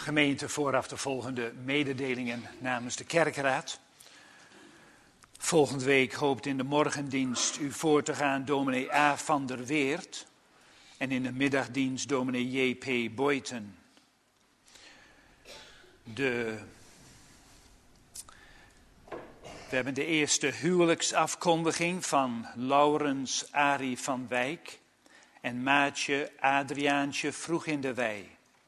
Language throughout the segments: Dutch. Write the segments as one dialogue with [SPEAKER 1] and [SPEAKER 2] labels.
[SPEAKER 1] Gemeente, vooraf de volgende mededelingen namens de kerkraad. Volgende week hoopt in de morgendienst u voor te gaan dominee A. van der Weert en in de middagdienst dominee J.P. Boyten. We hebben de eerste huwelijksafkondiging van Laurens Arie van Wijk en Maatje Adriaantje Vroeg in de Wei.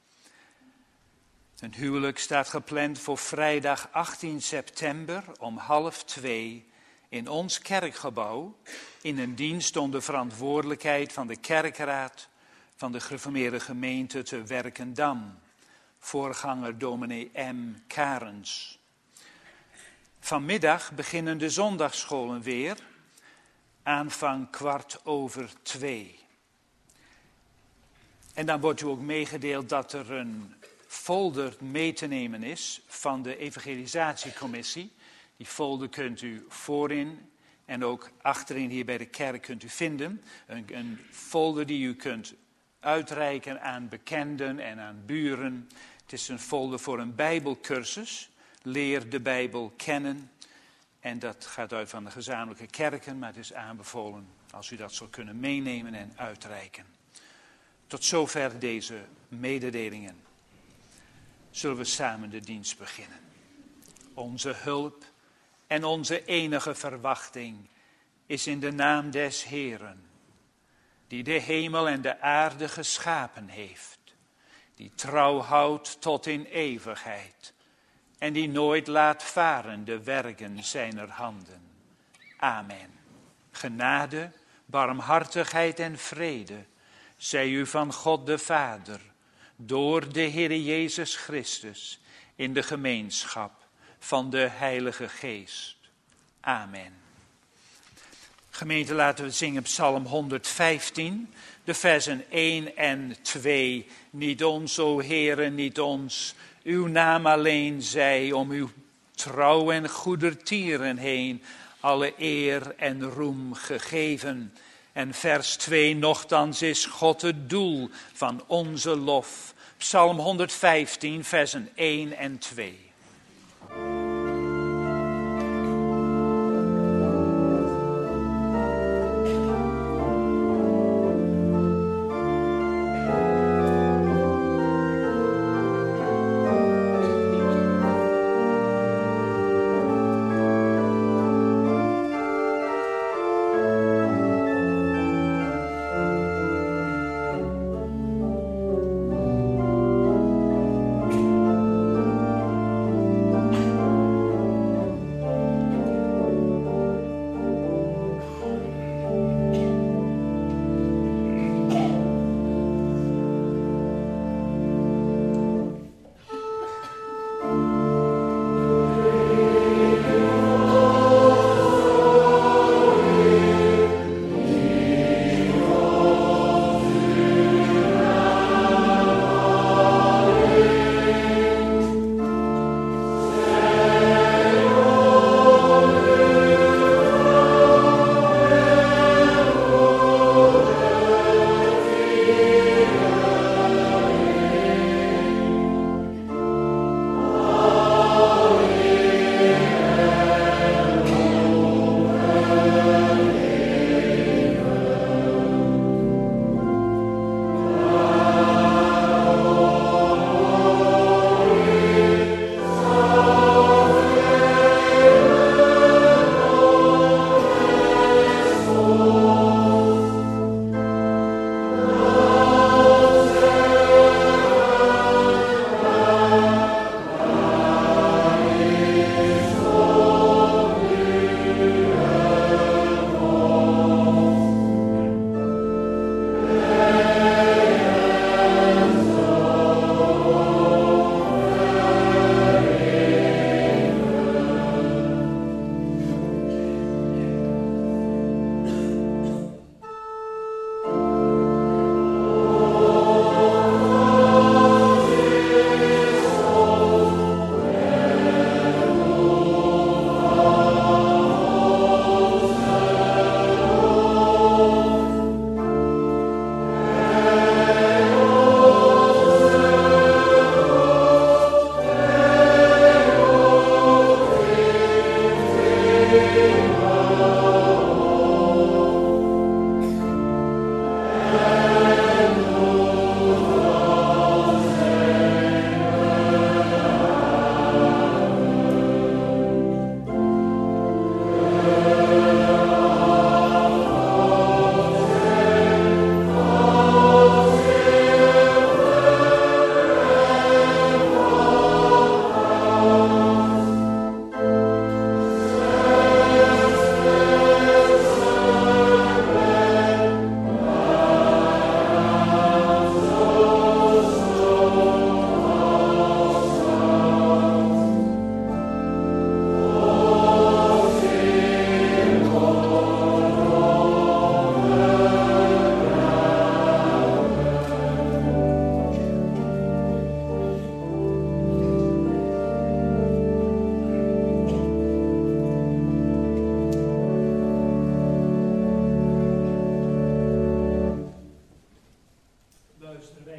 [SPEAKER 1] Een huwelijk staat gepland voor vrijdag 18 september om 13:30 in ons kerkgebouw in een dienst onder verantwoordelijkheid van de kerkraad van de gereformeerde gemeente te Werkendam. Voorganger dominee M. Karens. Vanmiddag beginnen de zondagsscholen weer, aanvang 2:15. En dan wordt u ook meegedeeld dat er een folder mee te nemen is van de evangelisatiecommissie. Die folder kunt u voorin en ook achterin hier bij de kerk kunt u vinden. Een folder die u kunt uitreiken aan bekenden en aan buren. Het is een folder voor een bijbelcursus. Leer de Bijbel kennen. En dat gaat uit van de gezamenlijke kerken, maar het is aanbevolen als u dat zou kunnen meenemen en uitreiken. Tot zover deze mededelingen. Zullen we samen de dienst beginnen. Onze hulp en onze enige verwachting is in de naam des Heeren, die de hemel en de aarde geschapen heeft, die trouw houdt tot in eeuwigheid en die nooit laat varen de werken zijner handen. Amen. Genade, barmhartigheid en vrede zij u van God de Vader, door de Heere Jezus Christus, in de gemeenschap van de Heilige Geest. Amen. Gemeente, laten we zingen Psalm 115, de versen 1 en 2. Niet ons, o Heere, niet ons, uw naam alleen zij, om uw trouw en goedertieren heen, alle eer en roem gegeven. En vers 2, nochtans is God het doel van onze lof. Psalm 115, versen 1 en 2.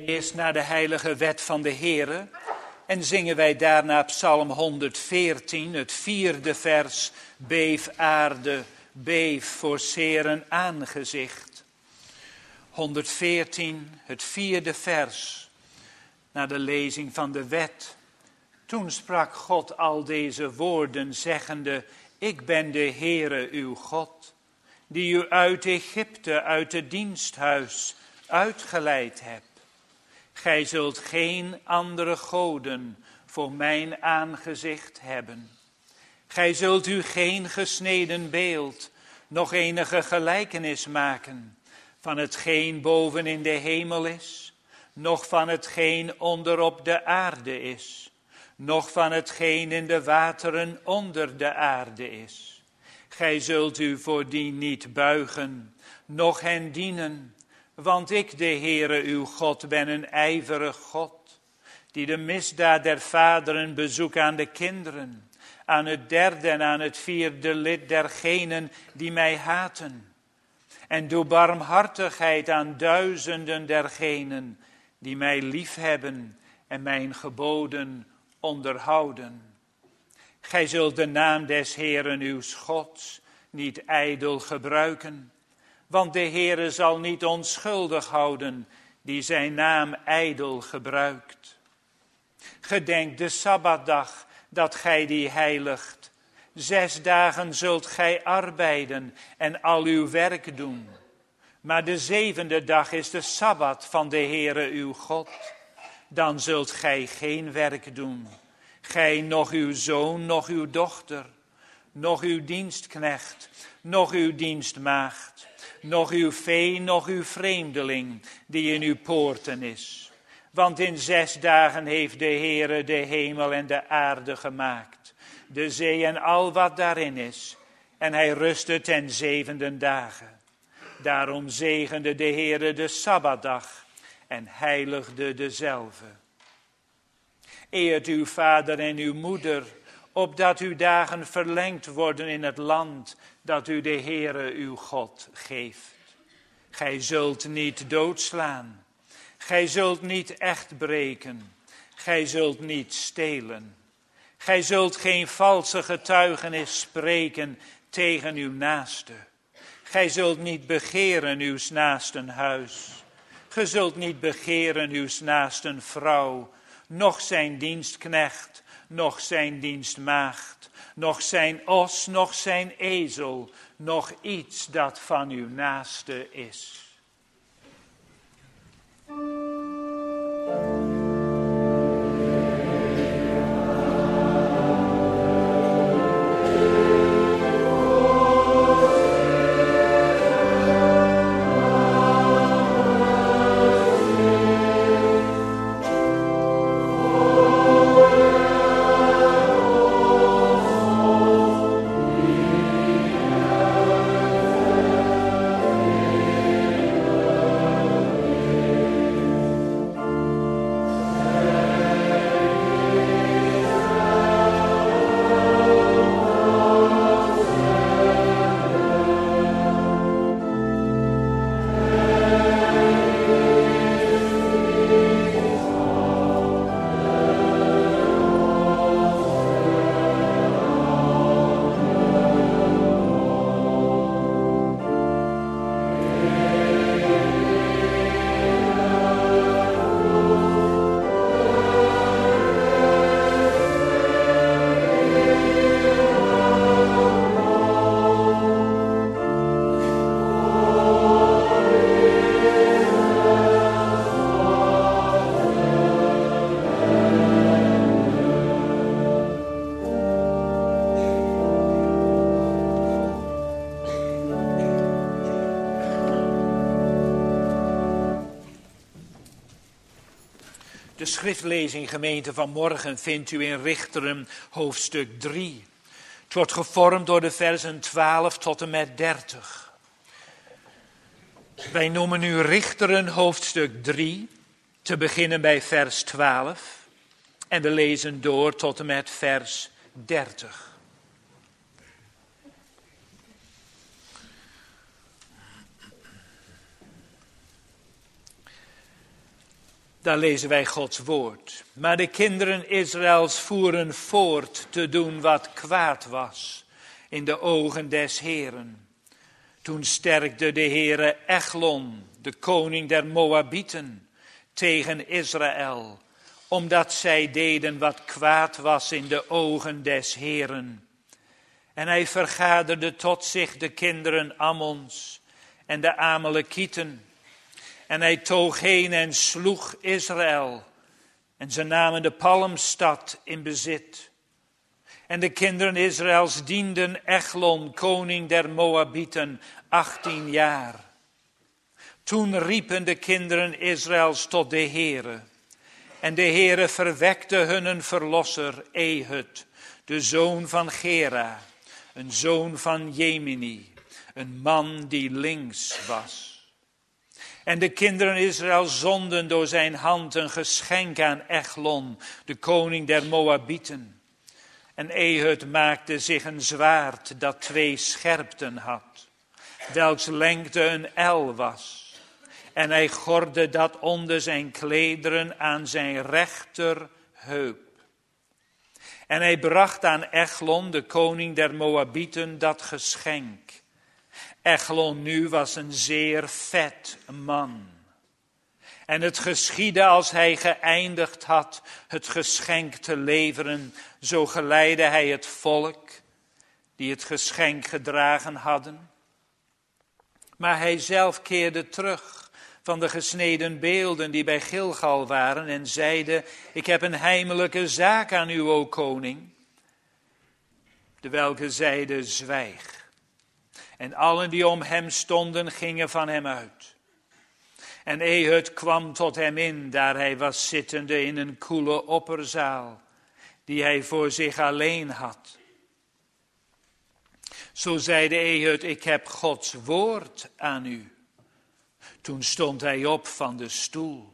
[SPEAKER 1] Eerst naar de heilige wet van de Heere en zingen wij daarna Psalm 114, het 4e vers. Beef aarde, beef voor 's Heeren aangezicht. 114, het 4e vers, naar de lezing van de wet. Toen sprak God al deze woorden, zeggende: Ik ben de Heere uw God, die u uit Egypte, uit het diensthuis, uitgeleid heb. Gij zult geen andere goden voor mijn aangezicht hebben. Gij zult u geen gesneden beeld, nog enige gelijkenis maken van hetgeen boven in de hemel is, noch van hetgeen onder op de aarde is, noch van hetgeen in de wateren onder de aarde is. Gij zult u voor die niet buigen, noch hen dienen, want ik, de Heere uw God, ben een ijverig God, die de misdaad der vaderen bezoekt aan de kinderen, aan het 3e en aan het 4e lid dergenen die mij haten. En doe barmhartigheid aan duizenden dergenen die mij liefhebben en mijn geboden onderhouden. Gij zult de naam des Heeren uw Gods niet ijdel gebruiken, want de Heere zal niet onschuldig houden die zijn naam ijdel gebruikt. Gedenk de Sabbatdag dat gij die heiligt. 6 dagen zult gij arbeiden en al uw werk doen. Maar de 7e dag is de Sabbat van de Heere uw God. Dan zult gij geen werk doen. Gij, noch uw zoon, noch uw dochter, noch uw dienstknecht, noch uw dienstmaagd, noch uw vee, noch uw vreemdeling, die in uw poorten is. Want in 6 dagen heeft de Heere de hemel en de aarde gemaakt, de zee en al wat daarin is. En hij rustte ten 7e dagen. Daarom zegende de Heere de Sabbatdag en heiligde dezelve. Eert uw vader en uw moeder, opdat uw dagen verlengd worden in het land dat u de Heere uw God geeft. Gij zult niet doodslaan. Gij zult niet echt breken. Gij zult niet stelen. Gij zult geen valse getuigenis spreken tegen uw naaste. Gij zult niet begeren uw naasten huis. Gij zult niet begeren uw naasten vrouw, noch zijn dienstknecht, noch zijn dienstmaagd, noch zijn os, noch zijn ezel, noch iets dat van uw naaste is. De schriftlezing, gemeente, van morgen vindt u in Richteren hoofdstuk 3. Het wordt gevormd door de versen 12 tot en met 30. Wij noemen nu Richteren hoofdstuk 3, te beginnen bij vers 12. En we lezen door tot en met vers 30. Daar lezen wij Gods woord. Maar de kinderen Israëls voeren voort te doen wat kwaad was in de ogen des Heeren. Toen sterkte de Heere Eglon, de koning der Moabieten, tegen Israël, omdat zij deden wat kwaad was in de ogen des Heeren. En hij vergaderde tot zich de kinderen Ammons en de Amalekieten. En hij toog heen en sloeg Israël. En ze namen de Palmstad in bezit. En de kinderen Israëls dienden Eglon, koning der Moabieten, 18 jaar. Toen riepen de kinderen Israëls tot de Heere. En de Heere verwekte hun een verlosser, Ehud, de zoon van Gera, een zoon van Jemini, een man die links was. En de kinderen Israël zonden door zijn hand een geschenk aan Eglon, de koning der Moabieten. En Ehud maakte zich een zwaard dat 2 scherpten had, welks lengte een el was. En hij gordde dat onder zijn klederen aan zijn rechterheup. En hij bracht aan Eglon, de koning der Moabieten, dat geschenk. Eglon nu was een zeer vet man. En het geschiedde als hij geëindigd had het geschenk te leveren, zo geleidde hij het volk die het geschenk gedragen hadden. Maar hij zelf keerde terug van de gesneden beelden die bij Gilgal waren en zeide: ik heb een heimelijke zaak aan u, o koning. De welke zeide: zwijg. En allen die om hem stonden gingen van hem uit. En Ehud kwam tot hem in, daar hij was zittende in een koele opperzaal, die hij voor zich alleen had. Zo zeide Ehud: ik heb Gods woord aan u. Toen stond hij op van de stoel.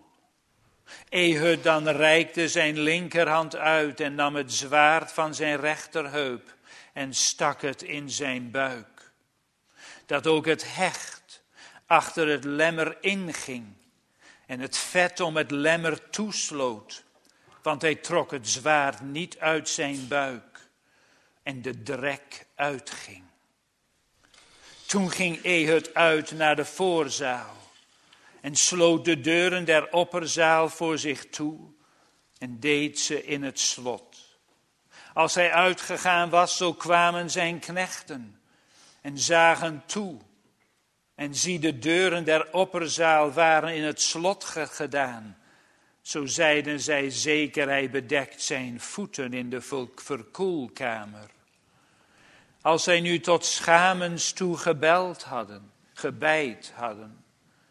[SPEAKER 1] Ehud dan reikte zijn linkerhand uit en nam het zwaard van zijn rechterheup en stak het in zijn buik. Dat ook het hecht achter het lemmer inging en het vet om het lemmer toesloot, want hij trok het zwaard niet uit zijn buik en de drek uitging. Toen ging Ehud uit naar de voorzaal en sloot de deuren der opperzaal voor zich toe en deed ze in het slot. Als hij uitgegaan was, zo kwamen zijn knechten en zagen toe. En zie, de deuren der opperzaal waren in het slot gedaan. Zo zeiden zij: zeker, hij bedekt zijn voeten in de verkoelkamer. Als zij nu tot schamens toe gebeid hadden.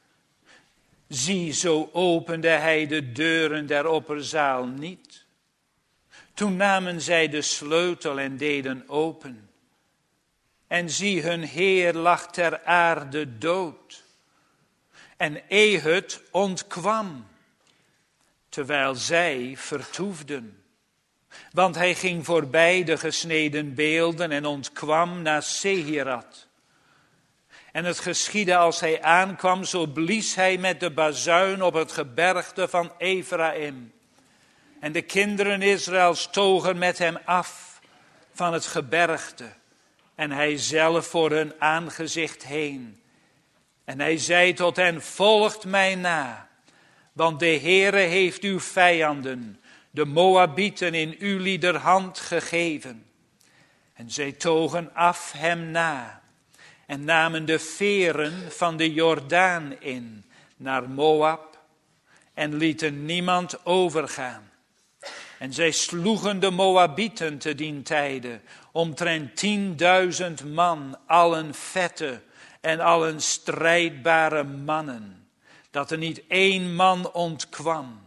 [SPEAKER 1] Zie, zo opende hij de deuren der opperzaal niet. Toen namen zij de sleutel en deden open. En zie, hun Heer lag ter aarde dood. En Ehud ontkwam, terwijl zij vertoefden. Want hij ging voorbij de gesneden beelden en ontkwam naar Sehirat. En het geschiedde als hij aankwam, zo blies hij met de bazuin op het gebergte van Ephraim. En de kinderen Israëls togen met hem af van het gebergte. En hij zelf voor hun aangezicht heen. En hij zei tot hen: volgt mij na, want de Heere heeft uw vijanden, de Moabieten, in ulieder hand gegeven. En zij togen af hem na en namen de veren van de Jordaan in naar Moab en lieten niemand overgaan. En zij sloegen de Moabieten te dien tijde, omtrent 10.000 man, allen vette en allen strijdbare mannen, dat er niet 1 man ontkwam.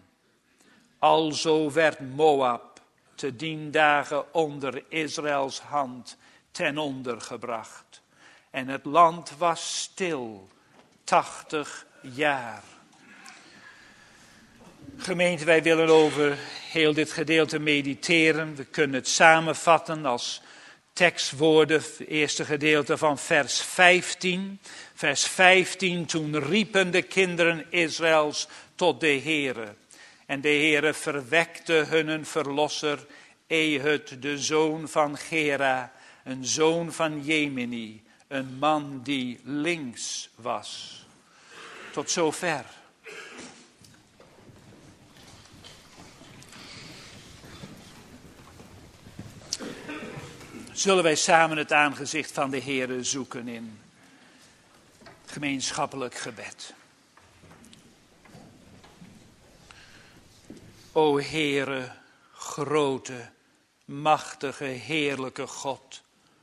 [SPEAKER 1] Alzo werd Moab te dien dagen onder Israëls hand ten onder gebracht. En het land was stil 80 jaar. Gemeente, wij willen over heel dit gedeelte mediteren. We kunnen het samenvatten als tekstwoorden. Het eerste gedeelte van vers 15. Vers 15, toen riepen de kinderen Israëls tot de Heere. En de Heere verwekte hun verlosser, Ehud, de zoon van Gera, een zoon van Jemini, een man die links was. Tot zover. Zullen wij samen het aangezicht van de Heere zoeken in gemeenschappelijk gebed. O Heere, grote, machtige, heerlijke God.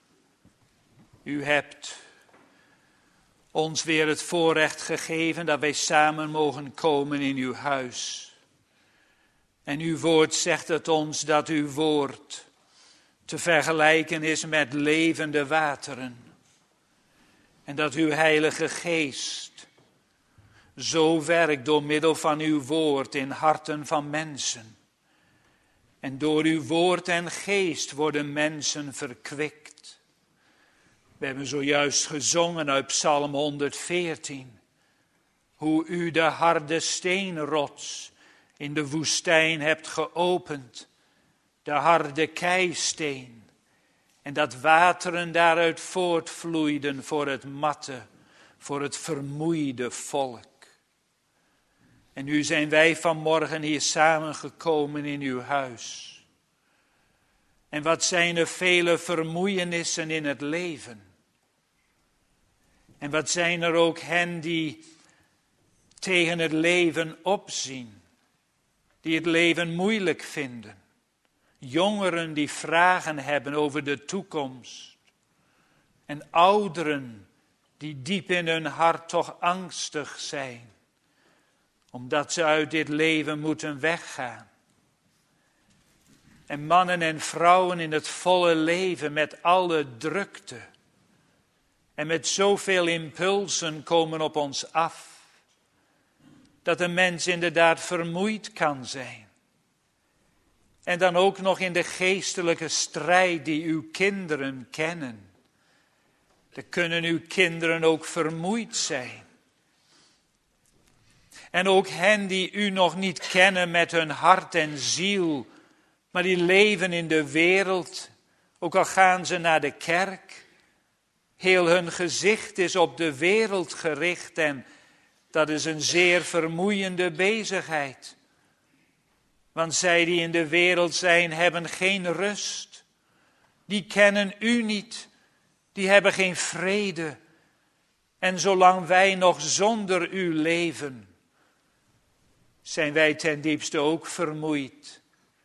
[SPEAKER 1] U hebt ons weer het voorrecht gegeven dat wij samen mogen komen in uw huis. En uw woord zegt het ons dat uw woord te vergelijken is met levende wateren. En dat uw Heilige Geest zo werkt door middel van uw woord in harten van mensen. En door uw woord en geest worden mensen verkwikt. We hebben zojuist gezongen uit Psalm 114. Hoe u de harde steenrots in de woestijn hebt geopend. De harde keisteen. En dat wateren daaruit voortvloeiden voor het matte, voor het vermoeide volk. En nu zijn wij vanmorgen hier samengekomen in uw huis. En wat zijn er vele vermoeienissen in het leven. En wat zijn er ook hen die tegen het leven opzien. Die het leven moeilijk vinden. Jongeren die vragen hebben over de toekomst. En ouderen die diep in hun hart toch angstig zijn. Omdat ze uit dit leven moeten weggaan. En mannen en vrouwen in het volle leven met alle drukte. En met zoveel impulsen komen op ons af. Dat een mens inderdaad vermoeid kan zijn. En dan ook nog in de geestelijke strijd die uw kinderen kennen. Dan kunnen uw kinderen ook vermoeid zijn. En ook hen die u nog niet kennen met hun hart en ziel, maar die leven in de wereld, ook al gaan ze naar de kerk. Heel hun gezicht is op de wereld gericht en dat is een zeer vermoeiende bezigheid. Want zij die in de wereld zijn, hebben geen rust. Die kennen u niet. Die hebben geen vrede. En zolang wij nog zonder u leven, zijn wij ten diepste ook vermoeid.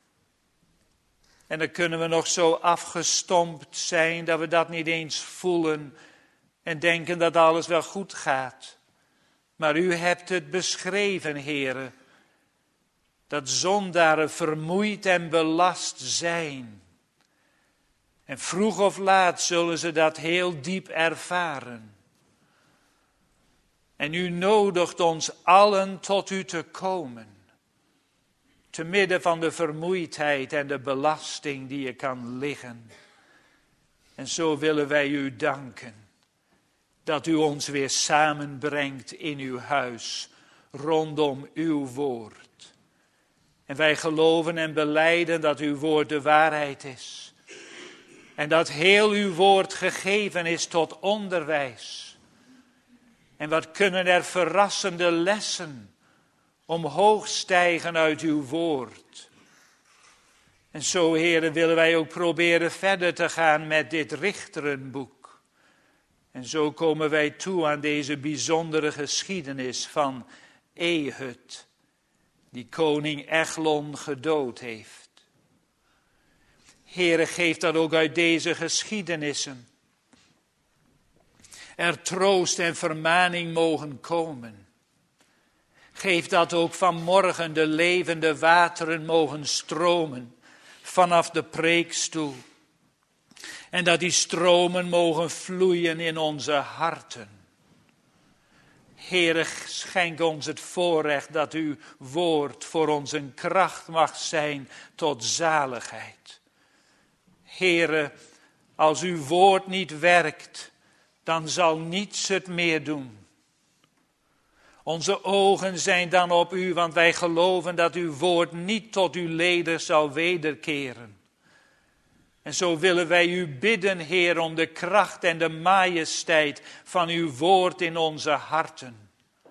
[SPEAKER 1] En dan kunnen we nog zo afgestompt zijn dat we dat niet eens voelen en denken dat alles wel goed gaat. Maar u hebt het beschreven, Heere, dat zondaren vermoeid en belast zijn. En vroeg of laat zullen ze dat heel diep ervaren. En u nodigt ons allen tot u te komen. Te midden van de vermoeidheid en de belasting die er kan liggen. En zo willen wij u danken. Dat u ons weer samenbrengt in uw huis. Rondom uw woord. En wij geloven en belijden dat uw woord de waarheid is. En dat heel uw woord gegeven is tot onderwijs. En wat kunnen er verrassende lessen omhoog stijgen uit uw woord. En zo, Heere, willen wij ook proberen verder te gaan met dit Richterenboek. En zo komen wij toe aan deze bijzondere geschiedenis van Ehud, die koning Eglon gedood heeft. Heere, geef dat ook uit deze geschiedenissen er troost en vermaning mogen komen. Geef dat ook vanmorgen de levende wateren mogen stromen vanaf de preekstoel. En dat die stromen mogen vloeien in onze harten. Heere, schenk ons het voorrecht dat uw woord voor ons een kracht mag zijn tot zaligheid. Heere, als uw woord niet werkt, dan zal niets het meer doen. Onze ogen zijn dan op u, want wij geloven dat uw woord niet tot uw leden zal wederkeren. En zo willen wij u bidden, Heer, om de kracht en de majesteit van uw woord in onze harten.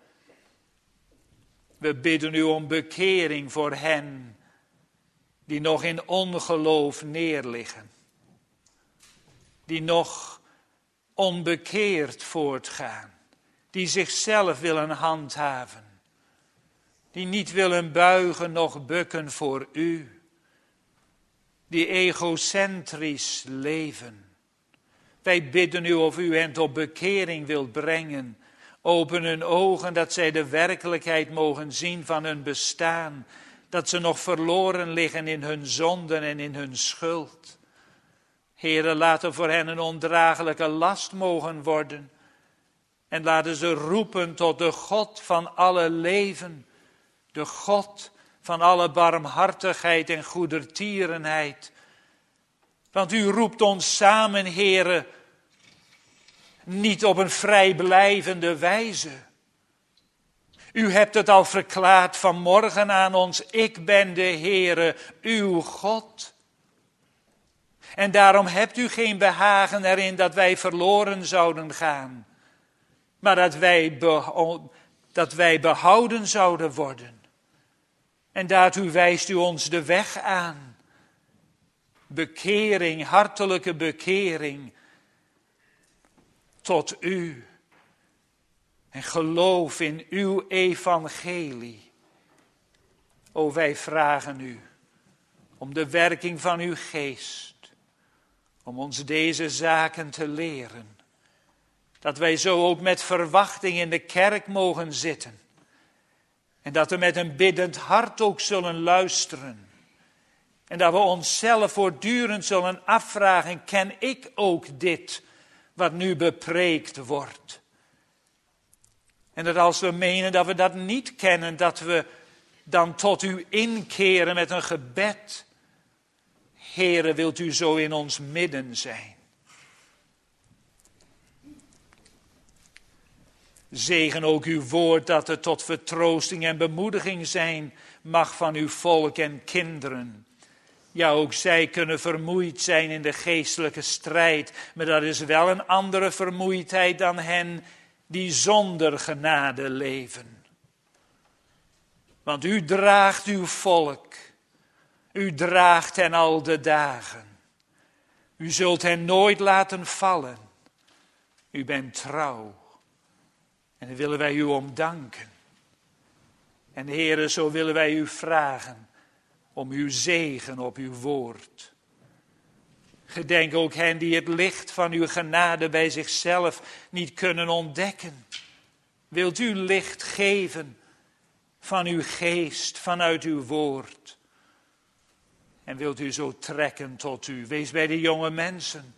[SPEAKER 1] We bidden u om bekering voor hen die nog in ongeloof neerliggen. Die nog onbekeerd voortgaan. Die zichzelf willen handhaven. Die niet willen buigen noch bukken voor u. Die egocentrisch leven. Wij bidden u of u hen tot bekering wilt brengen. Open hun ogen dat zij de werkelijkheid mogen zien van hun bestaan. Dat ze nog verloren liggen in hun zonden en in hun schuld. Heere, laat er voor hen een ondraaglijke last mogen worden. En laten ze roepen tot de God van alle leven. De God van alle barmhartigheid en goedertierenheid. Want u roept ons samen, Heere, niet op een vrijblijvende wijze. U hebt het al verklaard vanmorgen aan ons. Ik ben de Heere, uw God. En daarom hebt u geen behagen erin dat wij verloren zouden gaan. Maar dat wij behouden zouden worden. En daartoe wijst u ons de weg aan. Bekering, hartelijke bekering tot u. En geloof in uw evangelie. O, wij vragen u om de werking van uw geest. Om ons deze zaken te leren. Dat wij zo ook met verwachting in de kerk mogen zitten. En dat we met een biddend hart ook zullen luisteren. En dat we onszelf voortdurend zullen afvragen, ken ik ook dit wat nu bepreekt wordt? En dat als we menen dat we dat niet kennen, dat we dan tot u inkeren met een gebed. Heere, wilt u zo in ons midden zijn? Zegen ook uw woord dat het tot vertroosting en bemoediging zijn mag van uw volk en kinderen. Ja, ook zij kunnen vermoeid zijn in de geestelijke strijd, maar dat is wel een andere vermoeidheid dan hen die zonder genade leven. Want u draagt uw volk, u draagt hen al de dagen. U zult hen nooit laten vallen. U bent trouw. En daar willen wij u om danken. En Heere, zo willen wij u vragen om uw zegen op uw woord. Gedenk ook hen die het licht van uw genade bij zichzelf niet kunnen ontdekken. Wilt u licht geven van uw geest, vanuit uw woord. En wilt u zo trekken tot u. Wees bij de jonge mensen.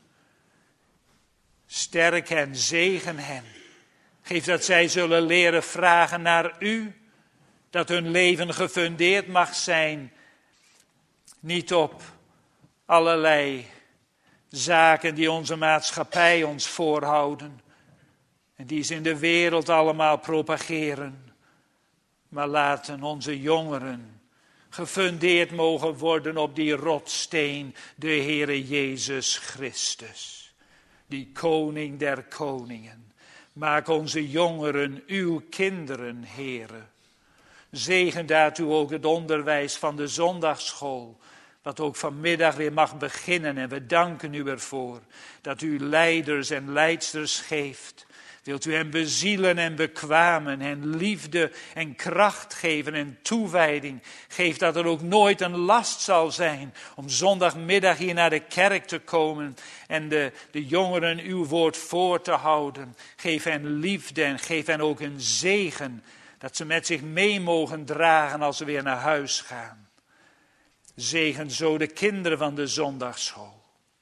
[SPEAKER 1] Sterk hen, zegen hen. Geef dat zij zullen leren vragen naar u. Dat hun leven gefundeerd mag zijn. Niet op allerlei zaken die onze maatschappij ons voorhouden. En die ze in de wereld allemaal propageren. Maar laten onze jongeren gefundeerd mogen worden op die rotsteen, de Heere Jezus Christus. Die koning der koningen. Maak onze jongeren uw kinderen, Heere. Zegen daartoe ook het onderwijs van de zondagsschool. Wat ook vanmiddag weer mag beginnen. En we danken u ervoor dat u leiders en leidsters geeft. Wilt u hen bezielen en bekwamen en liefde en kracht geven en toewijding. Geef dat er ook nooit een last zal zijn om zondagmiddag hier naar de kerk te komen en de jongeren uw woord voor te houden. Geef hen liefde en geef hen ook een zegen dat ze met zich mee mogen dragen als ze weer naar huis gaan. Zegen zo de kinderen van de zondagsschool.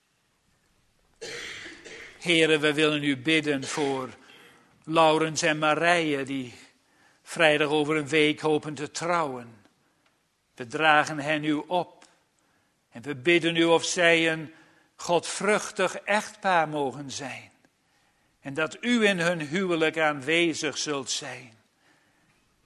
[SPEAKER 1] Heren, we willen u bidden voor Laurens en Marije die vrijdag over een week hopen te trouwen. We dragen hen u op en we bidden u of zij een godvruchtig echtpaar mogen zijn. En dat u in hun huwelijk aanwezig zult zijn.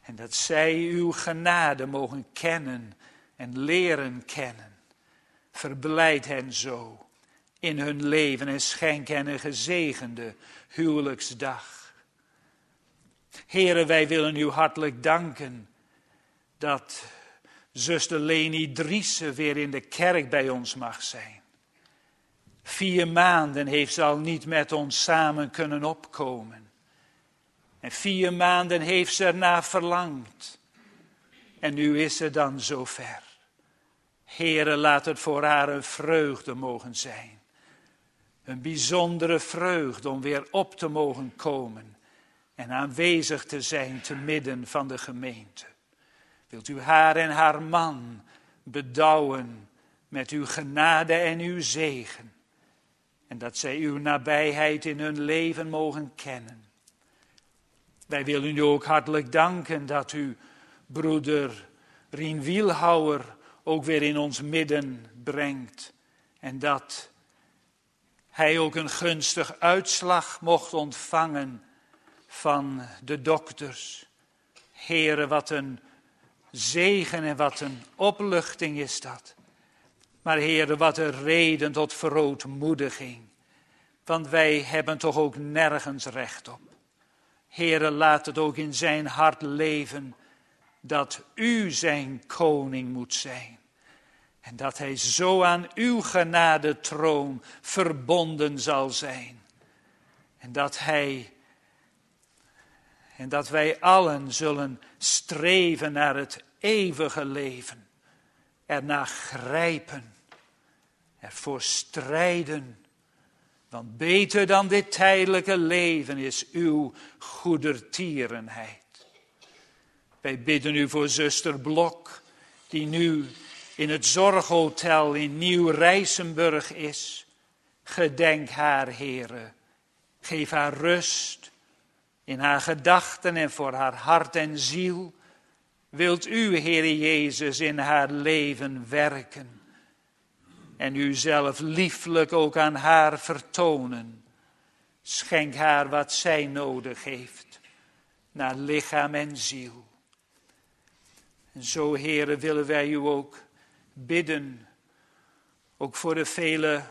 [SPEAKER 1] En dat zij uw genade mogen kennen en leren kennen. Verblijd hen zo in hun leven en schenk hen een gezegende huwelijksdag. Here, wij willen u hartelijk danken dat zuster Leni Driessen weer in de kerk bij ons mag zijn. 4 maanden heeft ze al niet met ons samen kunnen opkomen. En 4 maanden heeft ze ernaar verlangd. En nu is ze dan zover. Heere, laat het voor haar een vreugde mogen zijn. Een bijzondere vreugde om weer op te mogen komen en aanwezig te zijn te midden van de gemeente. Wilt u haar en haar man bedouwen met uw genade en uw zegen. En dat zij uw nabijheid in hun leven mogen kennen. Wij willen u ook hartelijk danken dat u broeder Rien Wielhouwer ook weer in ons midden brengt. En dat hij ook een gunstig uitslag mocht ontvangen van de dokters. Heere, wat een zegen en wat een opluchting is dat. Maar Heere, wat een reden tot verootmoediging. Want wij hebben toch ook nergens recht op. Heere, laat het ook in zijn hart leven dat u zijn koning moet zijn. En dat hij zo aan uw genadetroon verbonden zal zijn. En dat wij allen zullen streven naar het eeuwige leven. Ernaar grijpen. Ervoor strijden. Want beter dan dit tijdelijke leven is uw goedertierenheid. Wij bidden u voor zuster Blok, die nu in het zorghotel in Nieuw-Rijsenburg is. Gedenk haar, Heere. Geef haar rust in haar gedachten en voor haar hart en ziel. Wilt u, Heere Jezus, in haar leven werken. En u zelf lieflijk ook aan haar vertonen. Schenk haar wat zij nodig heeft. Naar lichaam en ziel. En zo, Heere, willen wij u ook bidden. Ook voor de vele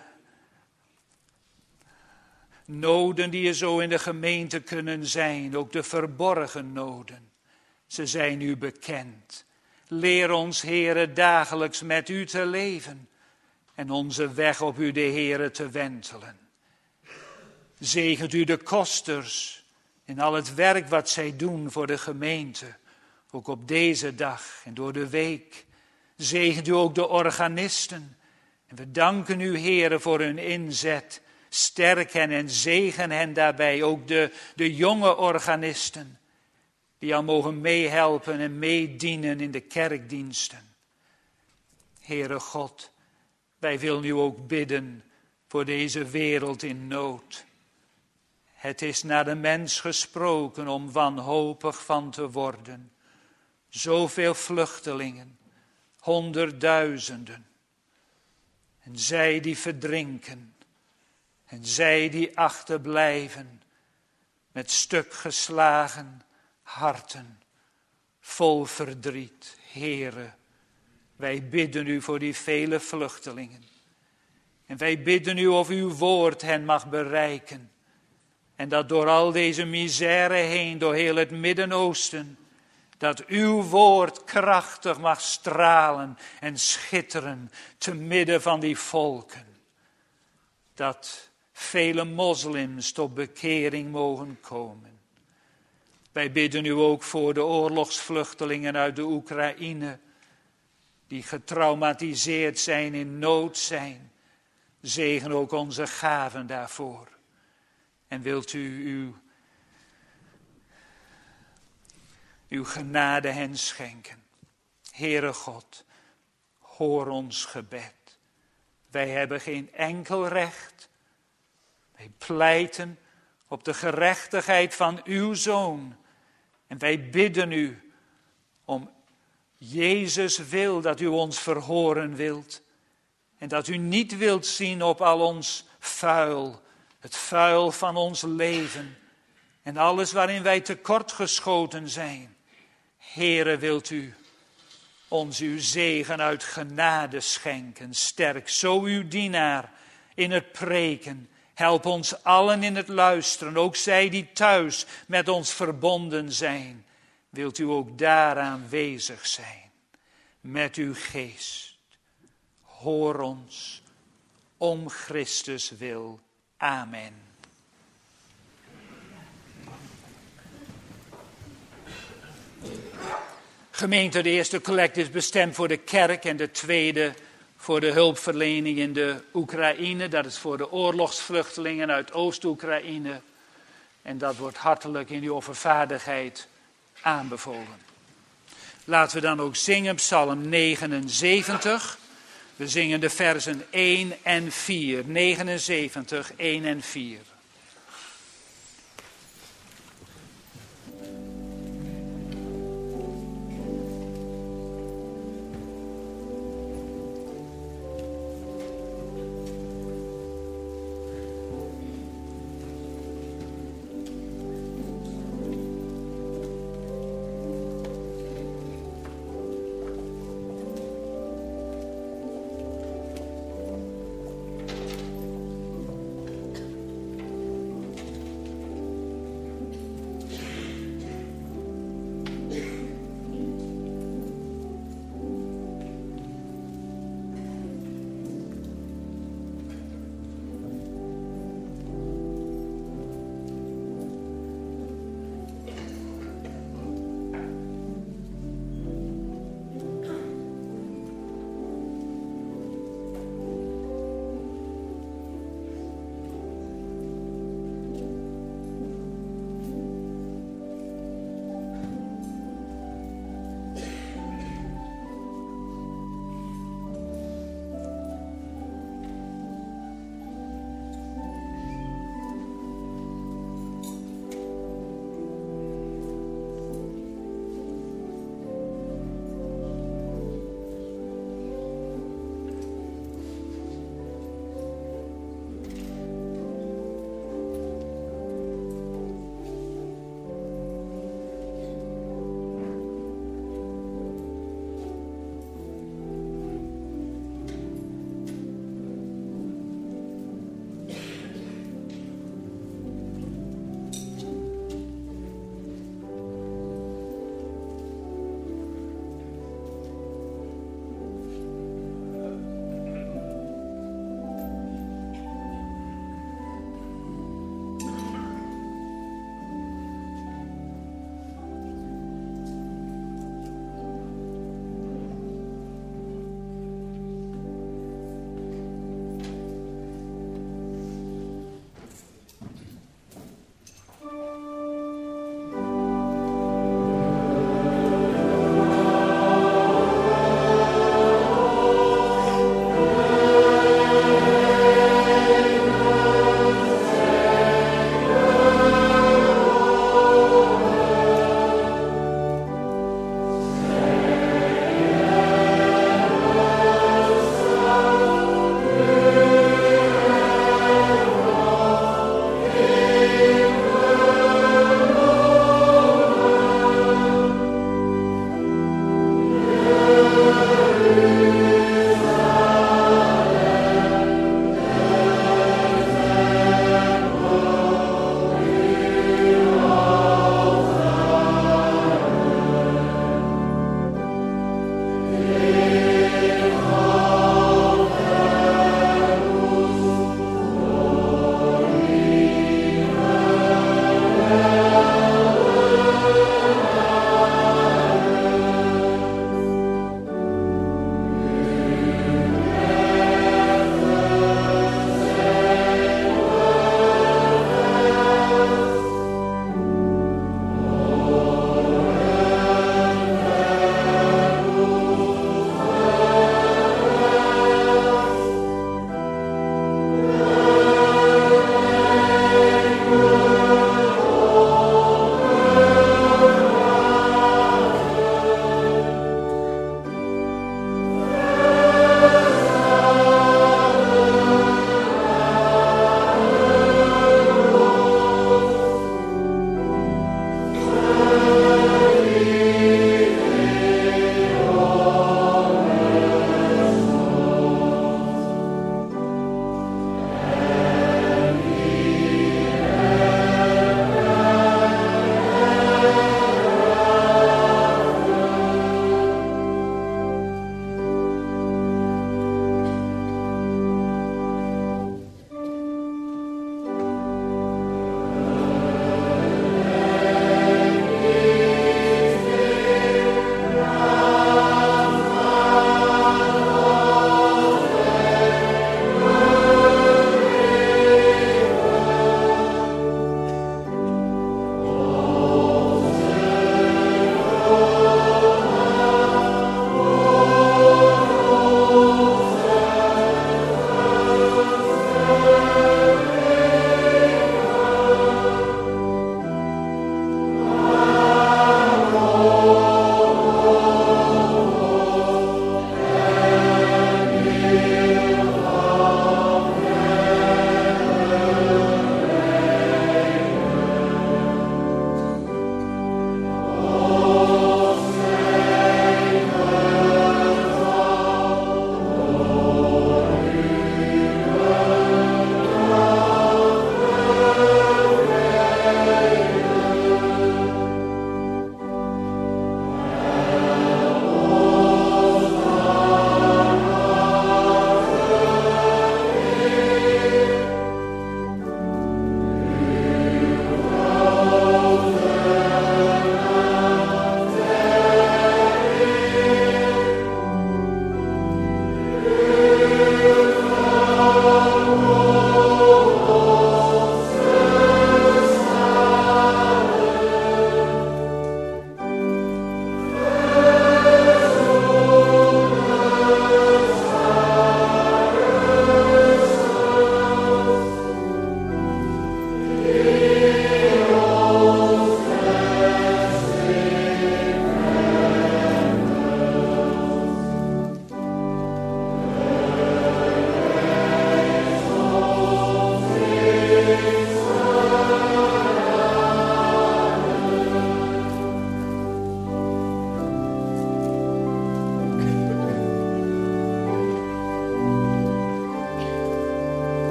[SPEAKER 1] noden die er zo in de gemeente kunnen zijn. Ook de verborgen noden. Ze zijn u bekend. Leer ons, Heere, dagelijks met u te leven. En onze weg op u, de Heere, te wentelen. Zegent u de kosters in al het werk wat zij doen voor de gemeente. Ook op deze dag en door de week. Zegent u ook de organisten. En we danken u, Heere, voor hun inzet. Sterk hen en zegen hen daarbij. Ook de jonge organisten. Die al mogen meehelpen en meedienen in de kerkdiensten. Heere God, wij willen u ook bidden voor deze wereld in nood. Het is naar de mens gesproken om wanhopig van te worden. Zoveel vluchtelingen, 100.000. En zij die verdrinken. En zij die achterblijven. Met stuk geslagen harten. Vol verdriet. Heere, wij bidden u voor die vele vluchtelingen. En wij bidden u of uw woord hen mag bereiken. En dat door al deze misère heen, door heel het Midden-Oosten, dat uw woord krachtig mag stralen en schitteren te midden van die volken. Dat vele moslims tot bekering mogen komen. Wij bidden u ook voor de oorlogsvluchtelingen uit de Oekraïne, die getraumatiseerd zijn, in nood zijn. Zegen ook onze gaven daarvoor. En wilt u uw genade hen schenken. Heere God, hoor ons gebed. Wij hebben geen enkel recht. Wij pleiten op de gerechtigheid van uw Zoon. En wij bidden u om Jezus wil dat u ons verhoren wilt. En dat u niet wilt zien op al ons vuil. Het vuil van ons leven. En alles waarin wij tekortgeschoten zijn. Heere, wilt u ons uw zegen uit genade schenken. Sterk zo uw dienaar in het preken. Help ons allen in het luisteren, ook zij die thuis met ons verbonden zijn. Wilt u ook daar aanwezig zijn met uw geest. Hoor ons om Christus wil. Amen. Gemeente, de eerste collect is bestemd voor de kerk en de tweede voor de hulpverlening in de Oekraïne. Dat is voor de oorlogsvluchtelingen uit Oost-Oekraïne. En dat wordt hartelijk in uw offervaardigheid aanbevolen. Laten we dan ook zingen Psalm 79. We zingen de versen 1 en 4. 79, 1 en 4.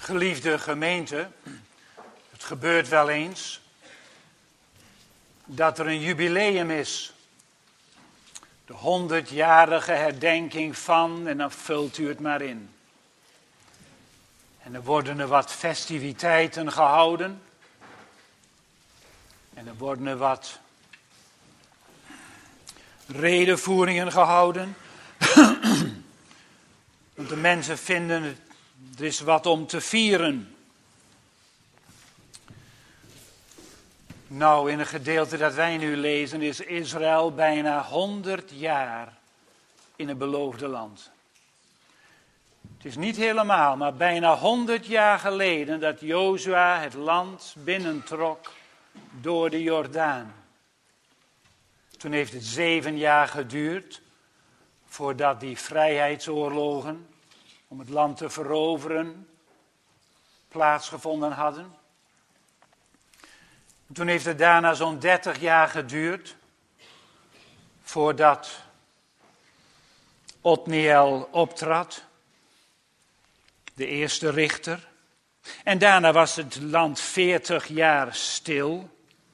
[SPEAKER 1] Geliefde gemeente, het gebeurt wel eens dat er een jubileum is. De 100-jarige herdenking van, en dan vult u het maar in. En er worden er wat festiviteiten gehouden. En er worden er wat redevoeringen gehouden. Want de mensen vinden, er is wat om te vieren. Nou, in een gedeelte dat wij nu lezen is Israël bijna 100 jaar in het beloofde land. Het is niet helemaal, maar bijna 100 jaar geleden dat Jozua het land binnentrok door de Jordaan. Toen heeft het 7 jaar geduurd voordat die vrijheidsoorlogen om het land te veroveren plaatsgevonden hadden. Toen heeft het daarna zo'n 30 jaar geduurd voordat Otniel optrad, de eerste richter. En daarna was het land 40 jaar stil.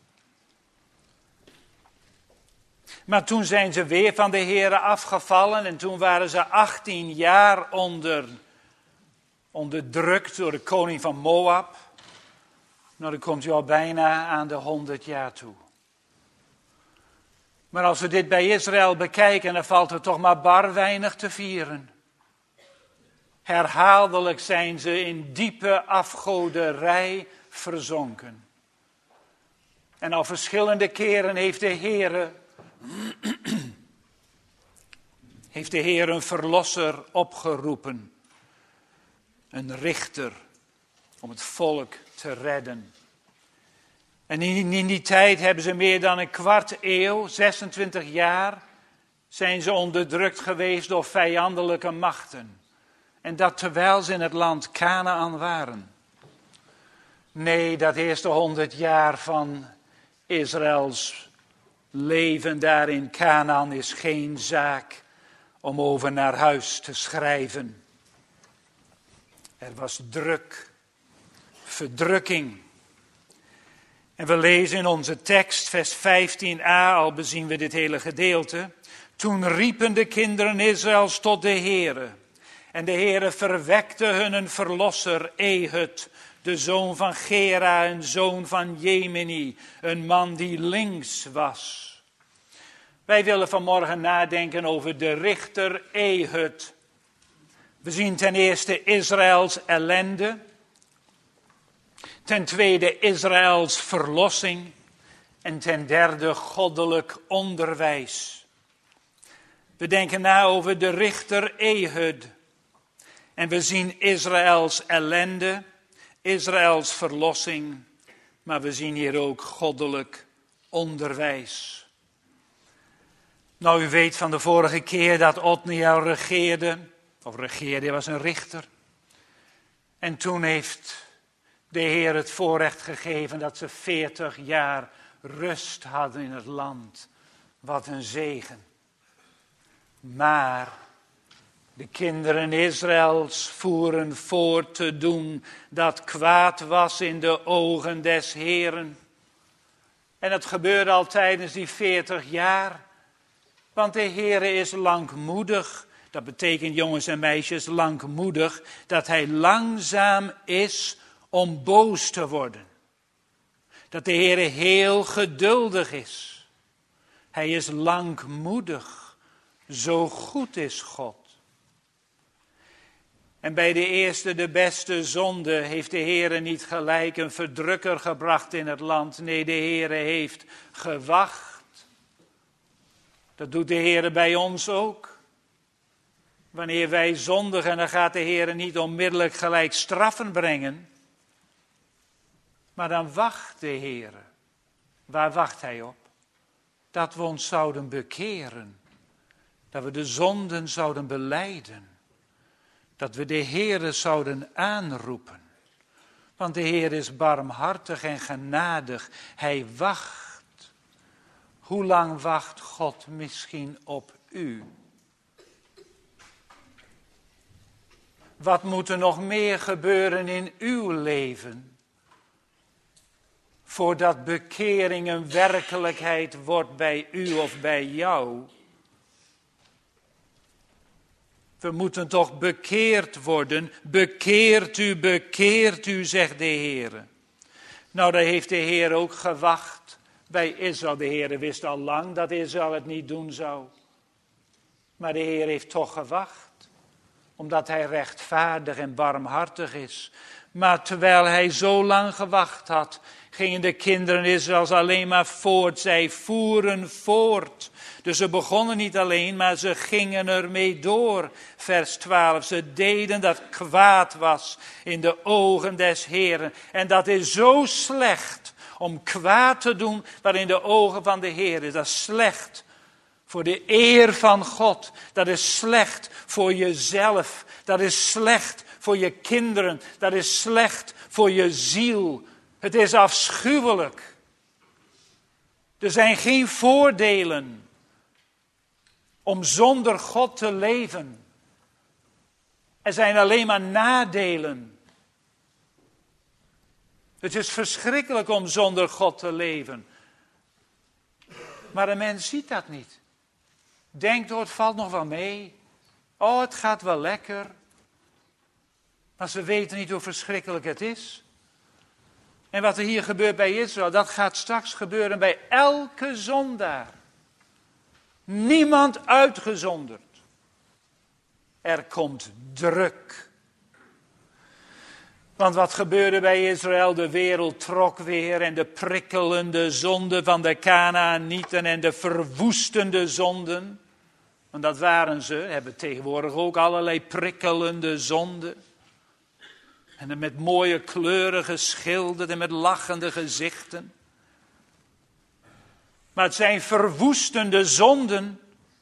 [SPEAKER 1] Maar toen zijn ze weer van de Here afgevallen en toen waren ze 18 jaar onderdrukt door de koning van Moab. Nou, dan komt u al bijna aan de 100 jaar toe. Maar als we dit bij Israël bekijken, dan valt er toch maar bar weinig te vieren. Herhaaldelijk zijn ze in diepe afgoderij verzonken. En al verschillende keren heeft de Heer een verlosser opgeroepen. Een richter om het volk te redden. En in die tijd hebben ze meer dan een kwart eeuw, 26 jaar, zijn ze onderdrukt geweest door vijandelijke machten. En dat terwijl ze in het land Kanaan waren. Nee, dat eerste 100 jaar van Israëls leven daar in Kanaan is geen zaak om over naar huis te schrijven. Er was druk, verdrukking. En we lezen in onze tekst, vers 15a, al bezien we dit hele gedeelte. Toen riepen de kinderen Israëls tot de Heere. En de Heere verwekte hun een verlosser, Ehud, de zoon van Gera, een zoon van Jemini, een man die links was. Wij willen vanmorgen nadenken over de richter Ehud. We zien ten eerste Israëls ellende. Ten tweede Israëls verlossing. En ten derde goddelijk onderwijs. We denken na over de richter Ehud. En we zien Israëls ellende, Israëls verlossing. Maar we zien hier ook goddelijk onderwijs. Nou, u weet van de vorige keer dat Otniel regeerde. Hij was een richter. En toen heeft de Heer het voorrecht gegeven dat ze 40 jaar rust hadden in het land. Wat een zegen. Maar de kinderen Israëls voeren voort te doen dat kwaad was in de ogen des Heeren. En dat gebeurde al tijdens die 40 jaar. Want de Heere is langmoedig. Dat betekent, jongens en meisjes, langmoedig. Dat hij langzaam is om boos te worden. Dat de Heere heel geduldig is. Hij is langmoedig. Zo goed is God. En bij de eerste, de beste zonde heeft de Heere niet gelijk een verdrukker gebracht in het land. Nee, de Heere heeft gewacht. Dat doet de Heere bij ons ook. Wanneer wij zondigen, dan gaat de Heere niet onmiddellijk gelijk straffen brengen. Maar dan wacht de Heere. Waar wacht Hij op? Dat we ons zouden bekeren. Dat we de zonden zouden belijden. Dat we de Heere zouden aanroepen. Want de Heer is barmhartig en genadig. Hij wacht. Hoe lang wacht God misschien op u? Wat moet er nog meer gebeuren in uw leven? Voordat bekering een werkelijkheid wordt bij u of bij jou. We moeten toch bekeerd worden. Bekeert u, zegt de Heer. Nou, daar heeft de Heer ook gewacht bij Israël. De Heer wist al lang dat Israël het niet doen zou. Maar de Heer heeft toch gewacht. Omdat hij rechtvaardig en barmhartig is. Maar terwijl hij zo lang gewacht had, gingen de kinderen Israëls alleen maar voort. Zij voeren voort. Dus ze begonnen niet alleen, maar ze gingen ermee door. Vers 12. Ze deden dat kwaad was in de ogen des Heeren. En dat is zo slecht om kwaad te doen wat in de ogen van de Heer is. Dat is slecht voor de eer van God. Dat is slecht voor jezelf. Dat is slecht voor je kinderen. Dat is slecht voor je ziel. Het is afschuwelijk. Er zijn geen voordelen om zonder God te leven. Er zijn alleen maar nadelen. Het is verschrikkelijk om zonder God te leven. Maar een mens ziet dat niet. Denkt, het valt nog wel mee. Oh, het gaat wel lekker. Maar ze weten niet hoe verschrikkelijk het is. En wat er hier gebeurt bij Israël, dat gaat straks gebeuren bij elke zondaar. Niemand uitgezonderd. Er komt druk. Want wat gebeurde bij Israël? De wereld trok weer en de prikkelende zonden van de Kanaanieten en de verwoestende zonden. Want dat waren ze, hebben tegenwoordig ook allerlei prikkelende zonden. En met mooie kleuren geschilderd en met lachende gezichten. Maar het zijn verwoestende zonden.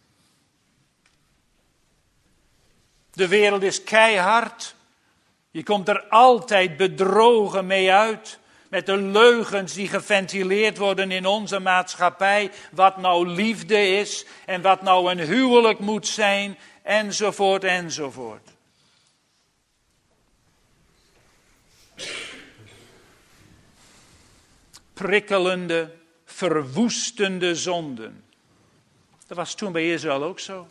[SPEAKER 1] De wereld is keihard. Je komt er altijd bedrogen mee uit. Met de leugens die geventileerd worden in onze maatschappij. Wat nou liefde is en wat nou een huwelijk moet zijn. Enzovoort, enzovoort. Prikkelende, verwoestende zonden. Dat was toen bij Israël ook zo.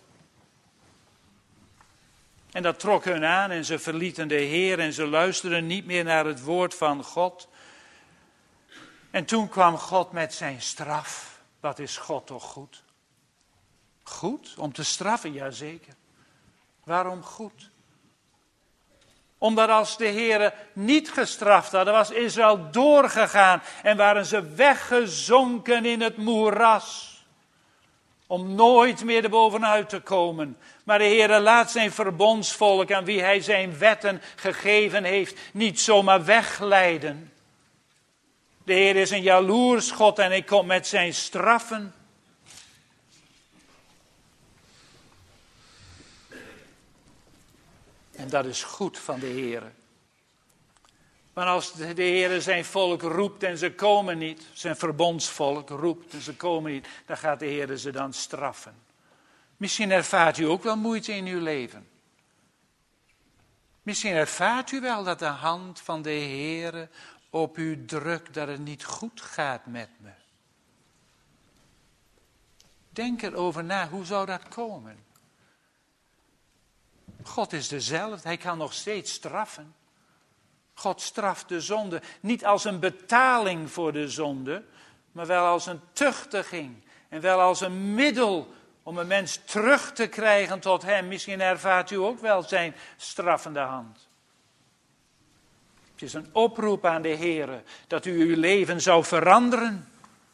[SPEAKER 1] En dat trok hun aan en ze verlieten de Heer en ze luisterden niet meer naar het woord van God. En toen kwam God met zijn straf. Wat is God toch goed? Goed? Om te straffen? Jazeker. Waarom goed? Omdat als de Heer niet gestraft had, was Israël doorgegaan en waren ze weggezonken in het moeras. Om nooit meer erbovenuit te komen. Maar de Heer laat zijn verbondsvolk aan wie hij zijn wetten gegeven heeft niet zomaar wegleiden. De Heer is een jaloers God en hij komt met zijn straffen. En dat is goed van de Heer. Maar als de Heer zijn volk roept en ze komen niet, zijn verbondsvolk roept en ze komen niet, dan gaat de Heer ze dan straffen. Misschien ervaart u ook wel moeite in uw leven. Misschien ervaart u wel dat de hand van de Heer op u drukt, dat het niet goed gaat met me. Denk erover na, hoe zou dat komen? God is dezelfde, hij kan nog steeds straffen. God straft de zonde niet als een betaling voor de zonde, maar wel als een tuchtiging. En wel als een middel om een mens terug te krijgen tot hem. Misschien ervaart u ook wel zijn straffende hand. Het is een oproep aan de Heer dat u uw leven zou veranderen.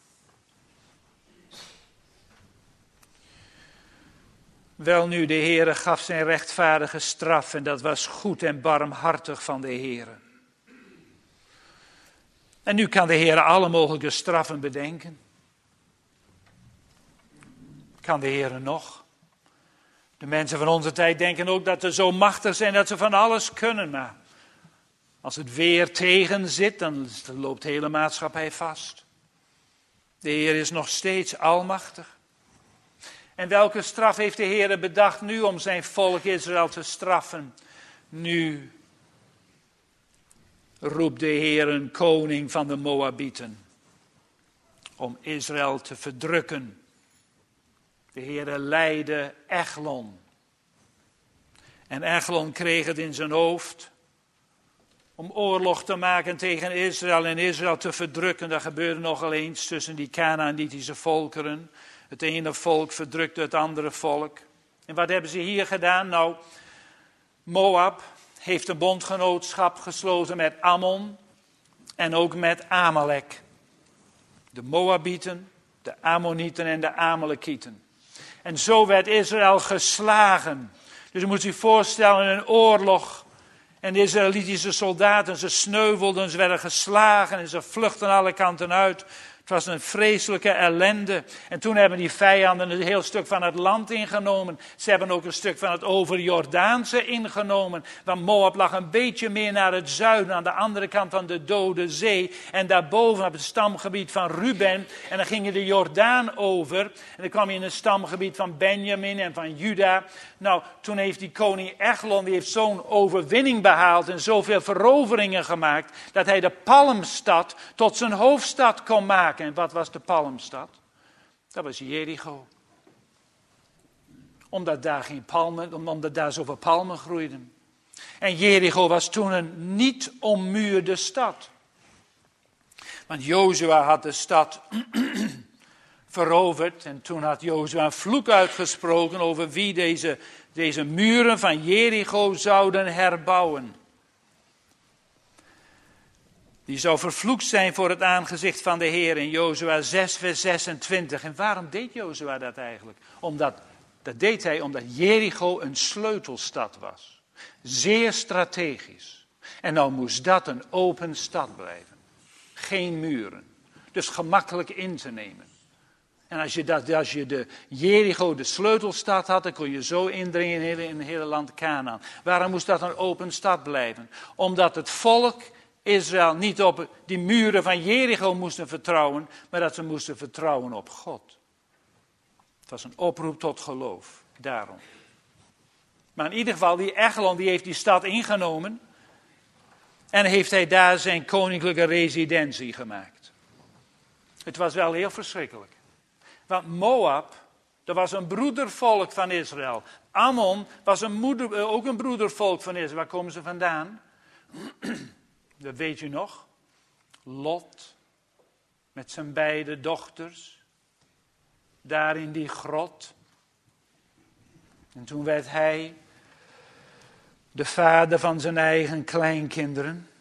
[SPEAKER 1] Welnu, de Heer gaf zijn rechtvaardige straf en dat was goed en barmhartig van de Heer. En nu kan de Heer alle mogelijke straffen bedenken. Kan de Heer nog? De mensen van onze tijd denken ook dat ze zo machtig zijn dat ze van alles kunnen. Maar als het weer tegen zit, dan loopt de hele maatschappij vast. De Heer is nog steeds almachtig. En welke straf heeft de Heer bedacht nu om zijn volk Israël te straffen? Nu roept de Heer een koning van de Moabieten om Israël te verdrukken. De Heer leidde Eglon. En Eglon kreeg het in zijn hoofd om oorlog te maken tegen Israël en Israël te verdrukken. Dat gebeurde nogal eens tussen die Kanaanitische volkeren. Het ene volk verdrukte het andere volk. En wat hebben ze hier gedaan? Nou, Moab heeft een bondgenootschap gesloten met Ammon en ook met Amalek. De Moabieten, de Ammonieten en de Amalekieten. En zo werd Israël geslagen. Dus je moet je voorstellen, een oorlog. En de Israëlitische soldaten, ze sneuvelden, ze werden geslagen en ze vluchtten alle kanten uit. Het was een vreselijke ellende. En toen hebben die vijanden een heel stuk van het land ingenomen. Ze hebben ook een stuk van het overjordaanse ingenomen. Want Moab lag een beetje meer naar het zuiden, aan de andere kant van de Dode Zee. En daarboven op het stamgebied van Ruben. En dan ging je de Jordaan over. En dan kwam je in het stamgebied van Benjamin en van Juda. Nou, toen heeft die koning Eglon, die heeft zo'n overwinning behaald en zoveel veroveringen gemaakt, dat hij de Palmstad tot zijn hoofdstad kon maken. En wat was de Palmstad? Dat was Jericho. Omdat daar zoveel palmen groeiden. En Jericho was toen een niet ommuurde stad. Want Jozua had de stad veroverd. En toen had Jozua een vloek uitgesproken over wie deze muren van Jericho zouden herbouwen. Die zou vervloekt zijn voor het aangezicht van de Heer in Jozua 6 vers 26. En waarom deed Jozua dat eigenlijk? Dat deed hij omdat Jericho een sleutelstad was. Zeer strategisch. En nou moest dat een open stad blijven. Geen muren. Dus gemakkelijk in te nemen. En als je de Jericho de sleutelstad had, dan kon je zo indringen in het hele land Kanaan. Waarom moest dat een open stad blijven? Omdat het volk Israël niet op die muren van Jericho moesten vertrouwen, maar dat ze moesten vertrouwen op God. Het was een oproep tot geloof, daarom. Maar in ieder geval, die Eglon, die heeft die stad ingenomen en heeft hij daar zijn koninklijke residentie gemaakt. Het was wel heel verschrikkelijk. Want Moab, dat was een broedervolk van Israël. Ammon was ook een broedervolk van Israël. Waar komen ze vandaan? Dat weet u nog. Lot, met zijn beide dochters, daar in die grot. En toen werd hij de vader van zijn eigen kleinkinderen.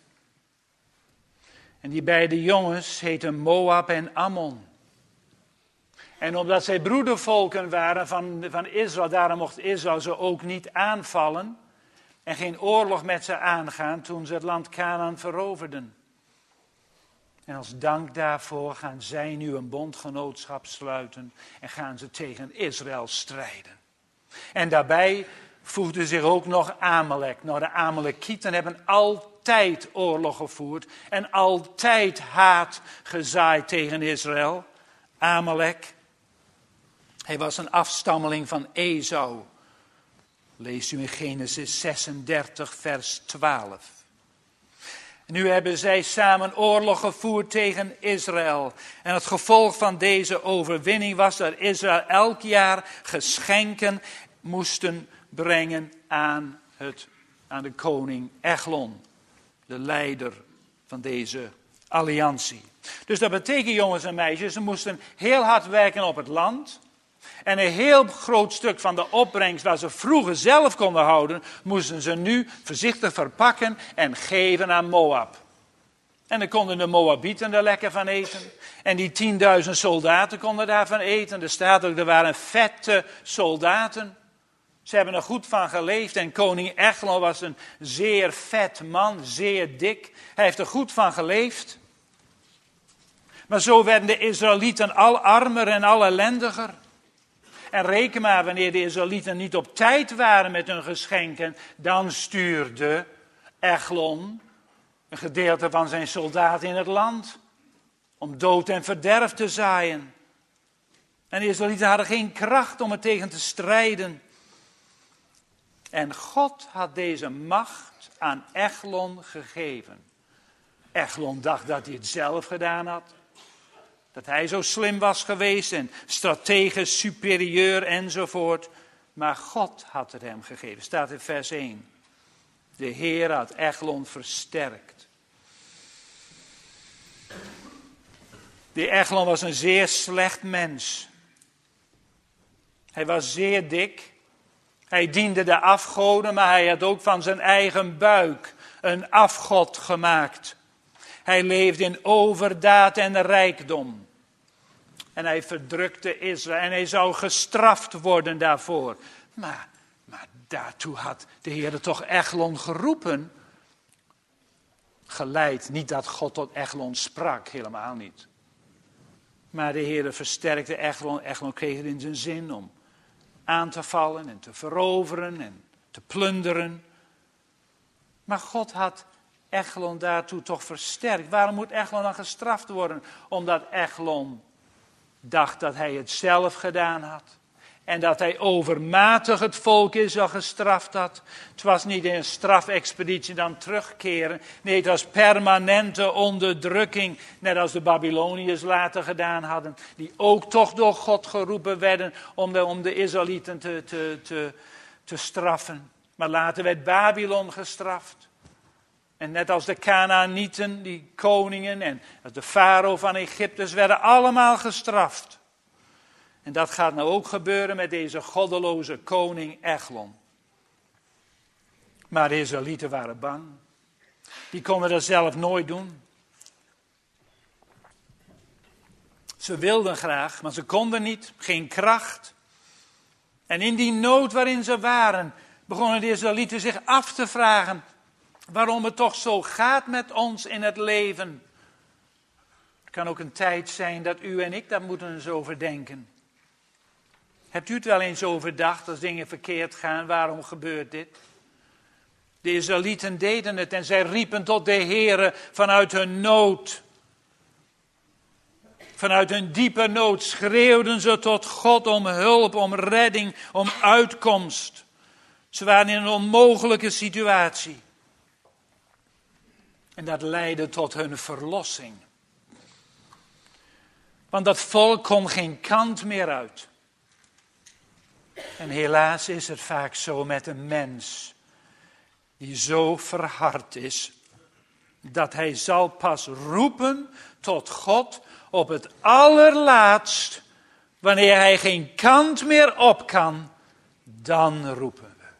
[SPEAKER 1] En die beide jongens heten Moab en Ammon. En omdat zij broedervolken waren van Israël, daarom mocht Israël ze ook niet aanvallen en geen oorlog met ze aangaan toen ze het land Kanaan veroverden. En als dank daarvoor gaan zij nu een bondgenootschap sluiten en gaan ze tegen Israël strijden. En daarbij voegde zich ook nog Amalek. Nou, de Amalekieten hebben altijd oorlog gevoerd en altijd haat gezaaid tegen Israël. Amalek, hij was een afstammeling van Esau. Leest u in Genesis 36 vers 12. Nu hebben zij samen oorlog gevoerd tegen Israël. En het gevolg van deze overwinning was dat Israël elk jaar geschenken moesten brengen aan de koning Eglon. De leider van deze alliantie. Dus dat betekent, jongens en meisjes, ze moesten heel hard werken op het land. En een heel groot stuk van de opbrengst waar ze vroeger zelf konden houden, moesten ze nu voorzichtig verpakken en geven aan Moab. En dan konden de Moabieten er lekker van eten. En die 10.000 soldaten konden daarvan eten. Er staat ook, er waren vette soldaten. Ze hebben er goed van geleefd. En koning Eglon was een zeer vet man, zeer dik. Hij heeft er goed van geleefd. Maar zo werden de Israëlieten al armer en al ellendiger. En reken maar, wanneer de Israëlieten niet op tijd waren met hun geschenken, dan stuurde Eglon een gedeelte van zijn soldaten in het land om dood en verderf te zaaien. En de Israëlieten hadden geen kracht om er tegen te strijden. En God had deze macht aan Eglon gegeven. Eglon dacht dat hij het zelf gedaan had. Dat hij zo slim was geweest en strategisch superieur enzovoort. Maar God had het hem gegeven. Staat in vers 1. De Heer had Eglon versterkt. Die Eglon was een zeer slecht mens. Hij was zeer dik. Hij diende de afgoden, maar hij had ook van zijn eigen buik een afgod gemaakt. Hij leefde in overdaad en rijkdom. En hij verdrukte Israël en hij zou gestraft worden daarvoor. Maar daartoe had de Heer toch Eglon geroepen. Geleid, niet dat God tot Eglon sprak, helemaal niet. Maar de Heer versterkte Eglon. Eglon kreeg het in zijn zin om aan te vallen en te veroveren en te plunderen. Maar God had Eglon daartoe toch versterkt. Waarom moet Eglon dan gestraft worden? Omdat Eglon dacht dat hij het zelf gedaan had. En dat hij overmatig het volk Israël gestraft had. Het was niet een strafexpeditie dan terugkeren. Nee, het was permanente onderdrukking. Net als de Babyloniërs later gedaan hadden. Die ook toch door God geroepen werden om de Israëlieten te straffen. Maar later werd Babylon gestraft. En net als de Kanaanieten, die koningen en de farao van Egypte werden allemaal gestraft. En dat gaat nou ook gebeuren met deze goddeloze koning Eglon. Maar de Israëlieten waren bang. Die konden dat zelf nooit doen. Ze wilden graag, maar ze konden niet. Geen kracht. En in die nood waarin ze waren, begonnen de Israëlieten zich af te vragen waarom het toch zo gaat met ons in het leven. Het kan ook een tijd zijn dat u en ik daar moeten eens over denken. Hebt u het wel eens overdacht als dingen verkeerd gaan? Waarom gebeurt dit? De Israëlieten deden het en zij riepen tot de Heere vanuit hun nood. Vanuit hun diepe nood schreeuwden ze tot God om hulp, om redding, om uitkomst. Ze waren in een onmogelijke situatie. En dat leidde tot hun verlossing. Want dat volk kon geen kant meer uit. En helaas is het vaak zo met een mens die zo verhard is, dat hij zal pas roepen tot God op het allerlaatst, wanneer hij geen kant meer op kan, dan roepen we.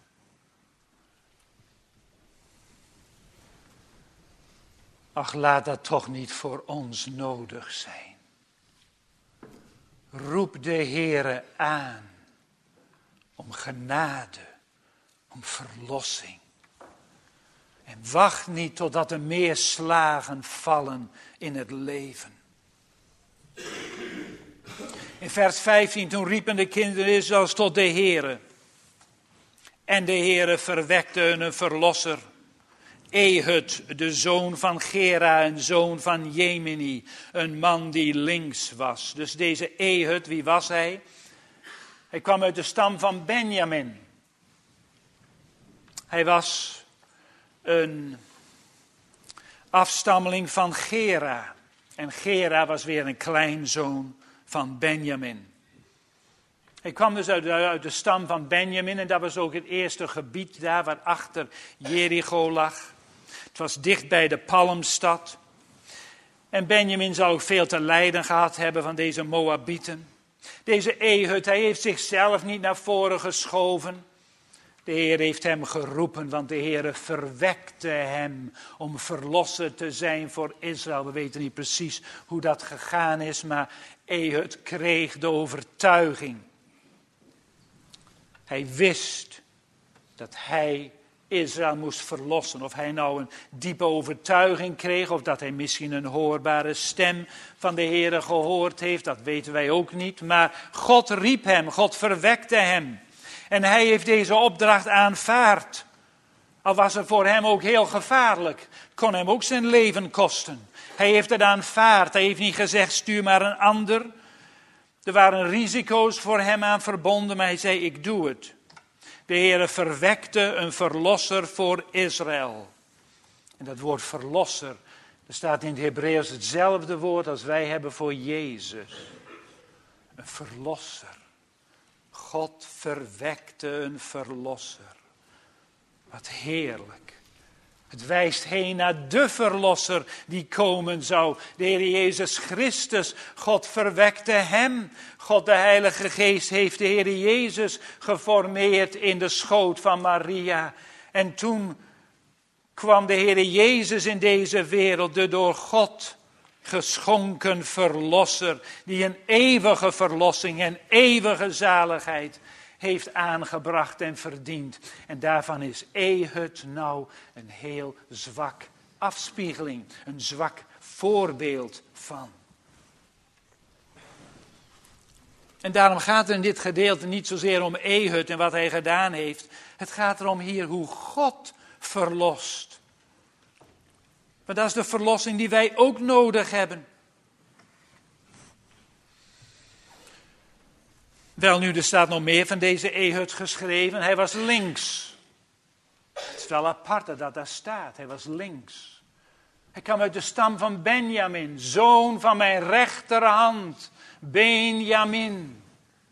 [SPEAKER 1] Ach, laat dat toch niet voor ons nodig zijn. Roep de Heere aan. Om genade, om verlossing. En wacht niet totdat er meer slagen vallen in het leven. In vers 15, toen riepen de kinderen Israëls tot de Heere. En de Heere verwekte hun een verlosser. Ehud, de zoon van Gera, een zoon van Jemini. Een man die links was. Dus deze Ehud, wie was hij? Hij kwam uit de stam van Benjamin. Hij was een afstammeling van Gera. En Gera was weer een kleinzoon van Benjamin. Hij kwam dus uit de stam van Benjamin en dat was ook het eerste gebied daar waarachter Jericho lag. Het was dicht bij de Palmstad. En Benjamin zou ook veel te lijden gehad hebben van deze Moabieten. Deze Ehud, hij heeft zichzelf niet naar voren geschoven. De Heer heeft hem geroepen, want de Heer verwekte hem om verlosser te zijn voor Israël. We weten niet precies hoe dat gegaan is, maar Ehud kreeg de overtuiging. Hij wist dat hij Israël moest verlossen. Of hij nou een diepe overtuiging kreeg, of dat hij misschien een hoorbare stem van de Heere gehoord heeft, dat weten wij ook niet. Maar God riep hem, God verwekte hem. En hij heeft deze opdracht aanvaard. Al was het voor hem ook heel gevaarlijk. Het kon hem ook zijn leven kosten. Hij heeft het aanvaard. Hij heeft niet gezegd, stuur maar een ander. Er waren risico's voor hem aan verbonden, maar hij zei, ik doe het. De Heere verwekte een verlosser voor Israël. En dat woord verlosser, er staat in het Hebreeuws hetzelfde woord als wij hebben voor Jezus. Een verlosser. God verwekte een verlosser. Wat heerlijk. Het wijst heen naar de verlosser die komen zou. De Heer Jezus Christus. God verwekte hem. God de Heilige Geest heeft de Heer Jezus geformeerd in de schoot van Maria. En toen kwam de Heer Jezus in deze wereld, de door God geschonken verlosser, die een eeuwige verlossing en eeuwige zaligheid heeft aangebracht en verdiend. En daarvan is Ehud nou een heel zwak afspiegeling, een zwak voorbeeld van. En daarom gaat het in dit gedeelte niet zozeer om Ehud en wat hij gedaan heeft. Het gaat erom hier hoe God verlost. Maar dat is de verlossing die wij ook nodig hebben. Welnu, er staat nog meer van deze Ehud geschreven. Hij was links. Het is wel apart dat daar staat. Hij was links. Hij kwam uit de stam van Benjamin, zoon van mijn rechterhand. Benjamin.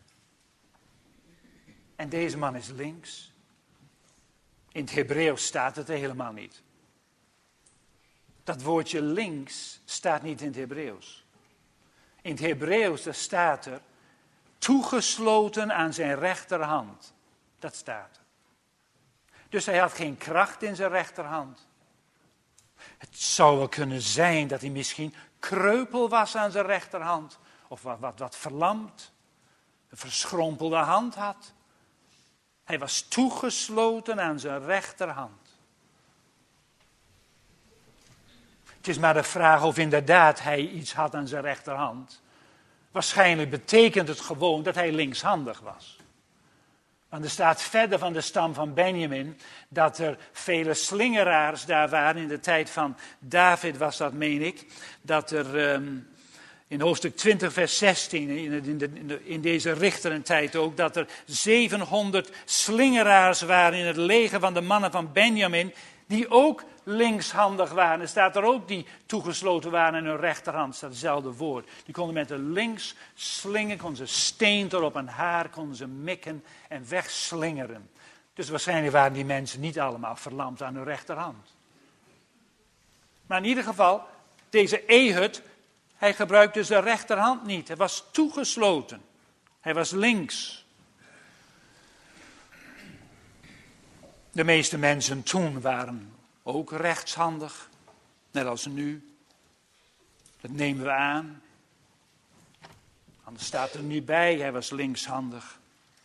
[SPEAKER 1] En deze man is links. In het Hebreeuws staat het helemaal niet. Dat woordje links staat niet in het Hebreeuws. In het Hebreeuws staat er toegesloten aan zijn rechterhand. Dat staat er. Dus hij had geen kracht in zijn rechterhand. Het zou wel kunnen zijn dat hij misschien kreupel was aan zijn rechterhand. Of wat verlamd. Een verschrompelde hand had. Hij was toegesloten aan zijn rechterhand. Het is maar de vraag of inderdaad hij iets had aan zijn rechterhand. Waarschijnlijk betekent het gewoon dat hij linkshandig was. Want er staat verder van de stam van Benjamin dat er vele slingeraars daar waren. In de tijd van David was dat, meen ik. Dat er in hoofdstuk 20 vers 16, in deze richterentijd ook, dat er 700 slingeraars waren in het leger van de mannen van Benjamin, die ook linkshandig waren. Er staat er ook die toegesloten waren aan hun rechterhand. Dat staat hetzelfde woord. Die konden met de links slingen, konden ze steen tot op een haar, konden ze mikken en wegslingeren. Dus waarschijnlijk waren die mensen niet allemaal verlamd aan hun rechterhand. Maar in ieder geval, deze Ehud, hij gebruikte zijn rechterhand niet. Hij was toegesloten. Hij was links. De meeste mensen toen waren ook rechtshandig, net als nu. Dat nemen we aan. Anders staat er niet bij, hij was linkshandig.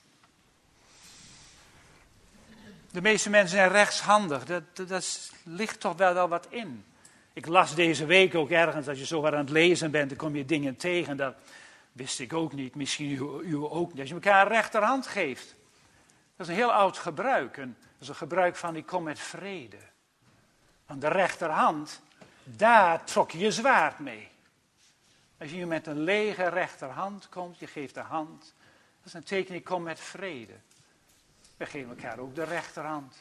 [SPEAKER 1] De meeste mensen zijn rechtshandig, dat ligt toch wel wat in. Ik las deze week ook ergens, als je zo wat aan het lezen bent, dan kom je dingen tegen, dat wist ik ook niet, misschien u ook niet. Als je elkaar een rechterhand geeft, dat is een heel oud gebruik. Dat is een gebruik van, ik kom met vrede. Aan de rechterhand, daar trok je je zwaard mee. Als je met een lege rechterhand komt, je geeft de hand, dat is een teken, ik kom met vrede. We geven elkaar ook de rechterhand.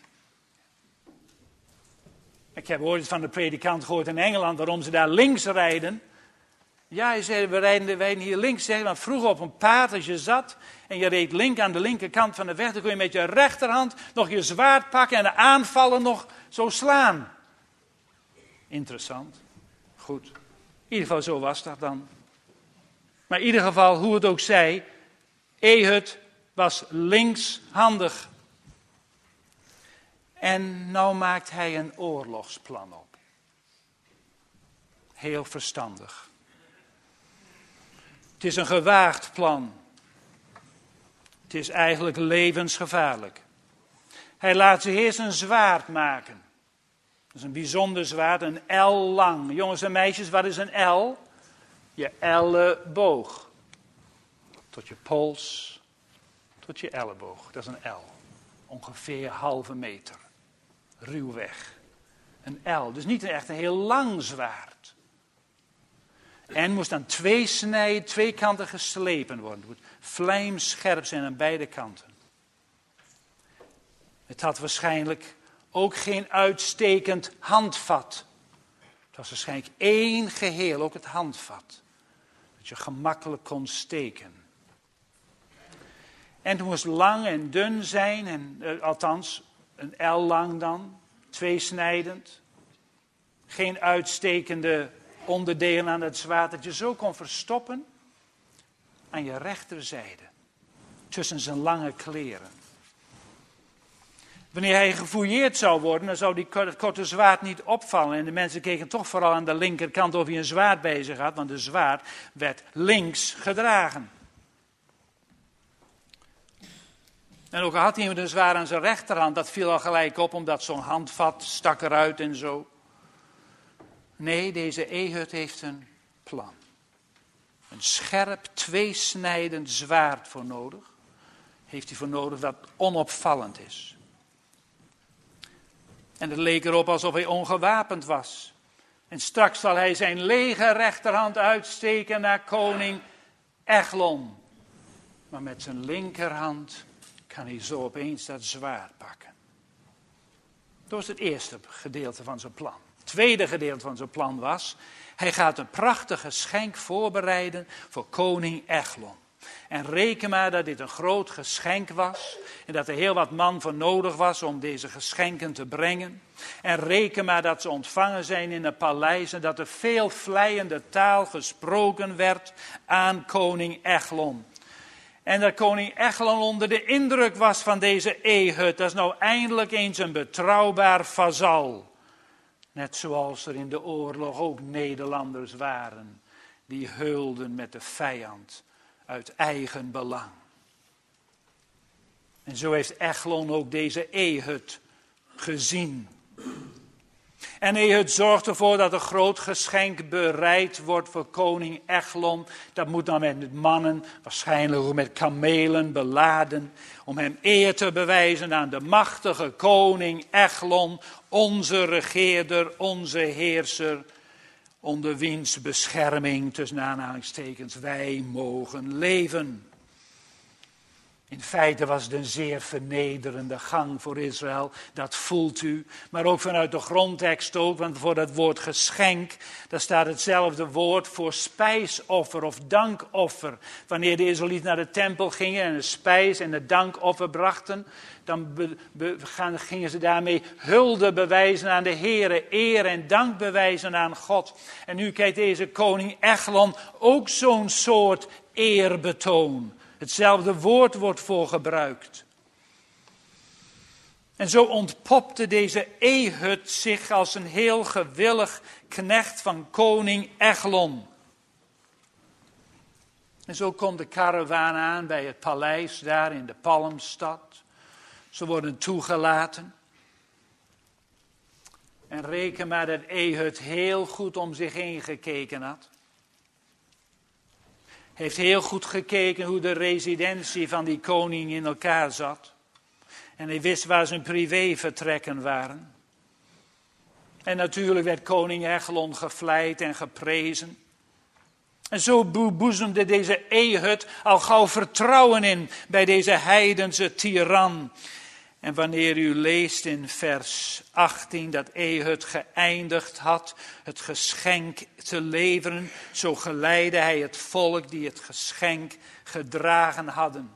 [SPEAKER 1] Ik heb ooit van de predikant gehoord in Engeland waarom ze daar links rijden. Ja, hij zei, we rijden hier links. Want vroeger op een paard, als je zat en je reed aan de linkerkant van de weg, dan kon je met je rechterhand nog je zwaard pakken en de aanvallen nog zo slaan. Interessant. Goed. In ieder geval, zo was dat dan. Maar in ieder geval, hoe het ook zij, Ehud was linkshandig. En nou maakt hij een oorlogsplan op. Heel verstandig. Het is een gewaagd plan. Het is eigenlijk levensgevaarlijk. Hij laat zich eerst een zwaard maken. Dat is een bijzonder zwaard, een L lang. Jongens en meisjes, wat is een L? Je elleboog. Tot je pols, tot je elleboog. Dat is een L. Ongeveer halve meter. Ruwweg. Een L. Dus niet echt een heel lang zwaard. En moest aan twee kanten geslepen worden. Het moet vlijmscherp zijn aan beide kanten. Het had waarschijnlijk ook geen uitstekend handvat. Het was waarschijnlijk één geheel, ook het handvat. Dat je gemakkelijk kon steken. En het moest lang en dun zijn, althans een el lang dan, tweesnijdend. Geen uitstekende onderdelen aan het zwaard dat je zo kon verstoppen aan je rechterzijde. Tussen zijn lange kleren. Wanneer hij gefouilleerd zou worden, dan zou die korte zwaard niet opvallen. En de mensen keken toch vooral aan de linkerkant of hij een zwaard bij zich had, want de zwaard werd links gedragen. En ook al had hij een zwaard aan zijn rechterhand, dat viel al gelijk op, omdat zo'n handvat stak eruit en zo. Nee, deze Ehud heeft een plan. Een scherp, tweesnijdend zwaard voor nodig. Heeft hij voor nodig dat onopvallend is. En het leek erop alsof hij ongewapend was. En straks zal hij zijn lege rechterhand uitsteken naar koning Eglon. Maar met zijn linkerhand kan hij zo opeens dat zwaard pakken. Dat was het eerste gedeelte van zijn plan. Het tweede gedeelte van zijn plan was, hij gaat een prachtig geschenk voorbereiden voor koning Eglon. En reken maar dat dit een groot geschenk was. En dat er heel wat man voor nodig was om deze geschenken te brengen. En reken maar dat ze ontvangen zijn in het paleis. En dat er veel vleiende taal gesproken werd aan koning Eglon. En dat koning Eglon onder de indruk was van deze Ehud. Dat is nou eindelijk eens een betrouwbaar vazal. Net zoals er in de oorlog ook Nederlanders waren. Die heulden met de vijand. Uit eigen belang. En zo heeft Eglon ook deze Ehud gezien. En Ehud zorgt ervoor dat een groot geschenk bereid wordt voor koning Eglon. Dat moet dan met mannen, waarschijnlijk ook met kamelen beladen. Om hem eer te bewijzen aan de machtige koning Eglon. Onze regeerder, onze heerser. Onder wiens bescherming, tussen aanhalingstekens, wij mogen leven. In feite was het een zeer vernederende gang voor Israël, dat voelt u. Maar ook vanuit de grondtekst ook, want voor dat woord geschenk, daar staat hetzelfde woord voor spijsoffer of dankoffer. Wanneer de Israëlieten naar de tempel gingen en de spijs en het dankoffer brachten, dan gingen ze daarmee hulde bewijzen aan de Heere, eer en dank bewijzen aan God. En nu kijkt deze koning Eglon ook zo'n soort eerbetoon. Hetzelfde woord wordt voor gebruikt. En zo ontpopte deze Ehud zich als een heel gewillig knecht van koning Eglon. En zo komt de karavaan aan bij het paleis daar in de Palmstad. Ze worden toegelaten. En reken maar dat Ehud heel goed om zich heen gekeken had. Heeft heel goed gekeken hoe de residentie van die koning in elkaar zat. En hij wist waar zijn privévertrekken waren. En natuurlijk werd koning Eglon gevleid en geprezen. En zo boezemde deze Ehud al gauw vertrouwen in bij deze heidense tiran. En wanneer u leest in vers 18 dat Ehud geëindigd had het geschenk te leveren, zo geleidde hij het volk die het geschenk gedragen hadden.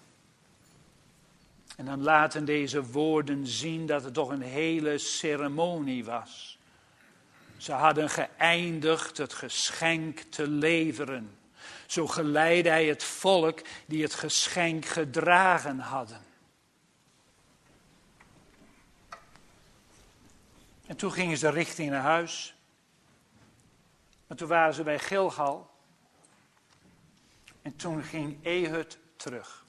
[SPEAKER 1] En dan laten deze woorden zien dat het toch een hele ceremonie was. Ze hadden geëindigd het geschenk te leveren. Zo geleidde hij het volk die het geschenk gedragen hadden. En toen gingen ze richting naar huis. Maar toen waren ze bij Gilgal. En toen ging Ehud terug.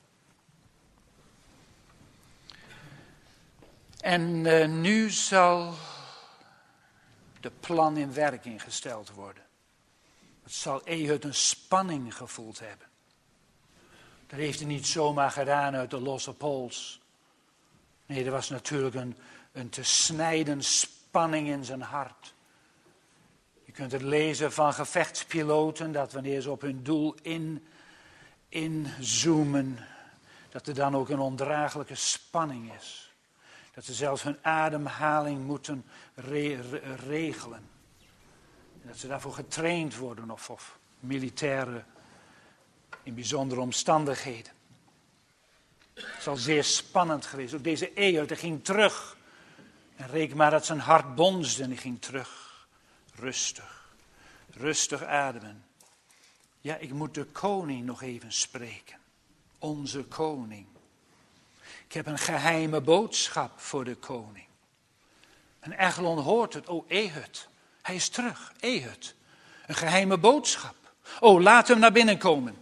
[SPEAKER 1] En nu zal de plan in werking gesteld worden. Het zal Ehud een spanning gevoeld hebben. Dat heeft hij niet zomaar gedaan uit de losse pols. Nee, er was natuurlijk een te snijden spanning in zijn hart. Je kunt het lezen van gevechtspiloten, dat wanneer ze op hun doel inzoomen, dat er dan ook een ondraaglijke spanning is. Dat ze zelfs hun ademhaling moeten regelen. En dat ze daarvoor getraind worden of militairen in bijzondere omstandigheden. Het is al zeer spannend geweest. Ook deze Ehud, hij ging terug. En reken maar dat zijn hart bonsde en hij ging terug. Rustig. Rustig ademen. Ja, ik moet de koning nog even spreken. Onze koning. Ik heb een geheime boodschap voor de koning. En Eglon hoort het. Oh, Ehud. Hij is terug. Ehud. Een geheime boodschap. Oh, laat hem naar binnen komen.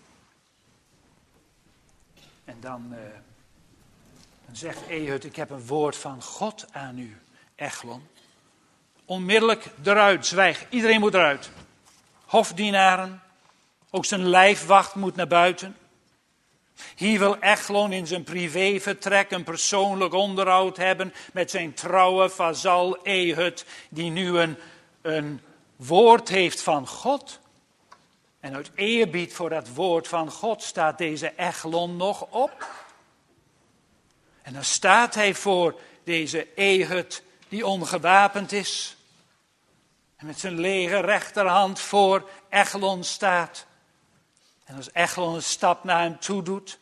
[SPEAKER 1] En dan zegt Ehud, ik heb een woord van God aan u, Eglon. Onmiddellijk eruit, zwijg. Iedereen moet eruit. Hofdienaren, ook zijn lijfwacht moet naar buiten. Hier wil Eglon in zijn privévertrek een persoonlijk onderhoud hebben met zijn trouwe vazal Ehud, die nu een woord heeft van God. En uit eerbied voor dat woord van God staat deze Eglon nog op. En dan staat hij voor deze Ehud die ongewapend is. En met zijn lege rechterhand voor Eglon staat. En als Eglon een stap naar hem toe doet,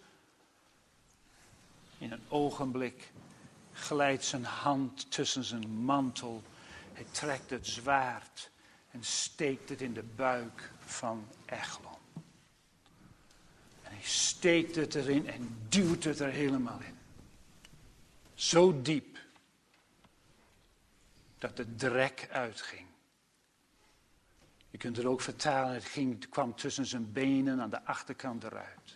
[SPEAKER 1] in een ogenblik glijdt zijn hand tussen zijn mantel. Hij trekt het zwaard en steekt het in de buik van Eglon. En hij steekt het erin en duwt het er helemaal in. Zo diep dat de drek uitging. Je kunt het ook vertalen, het kwam tussen zijn benen aan de achterkant eruit.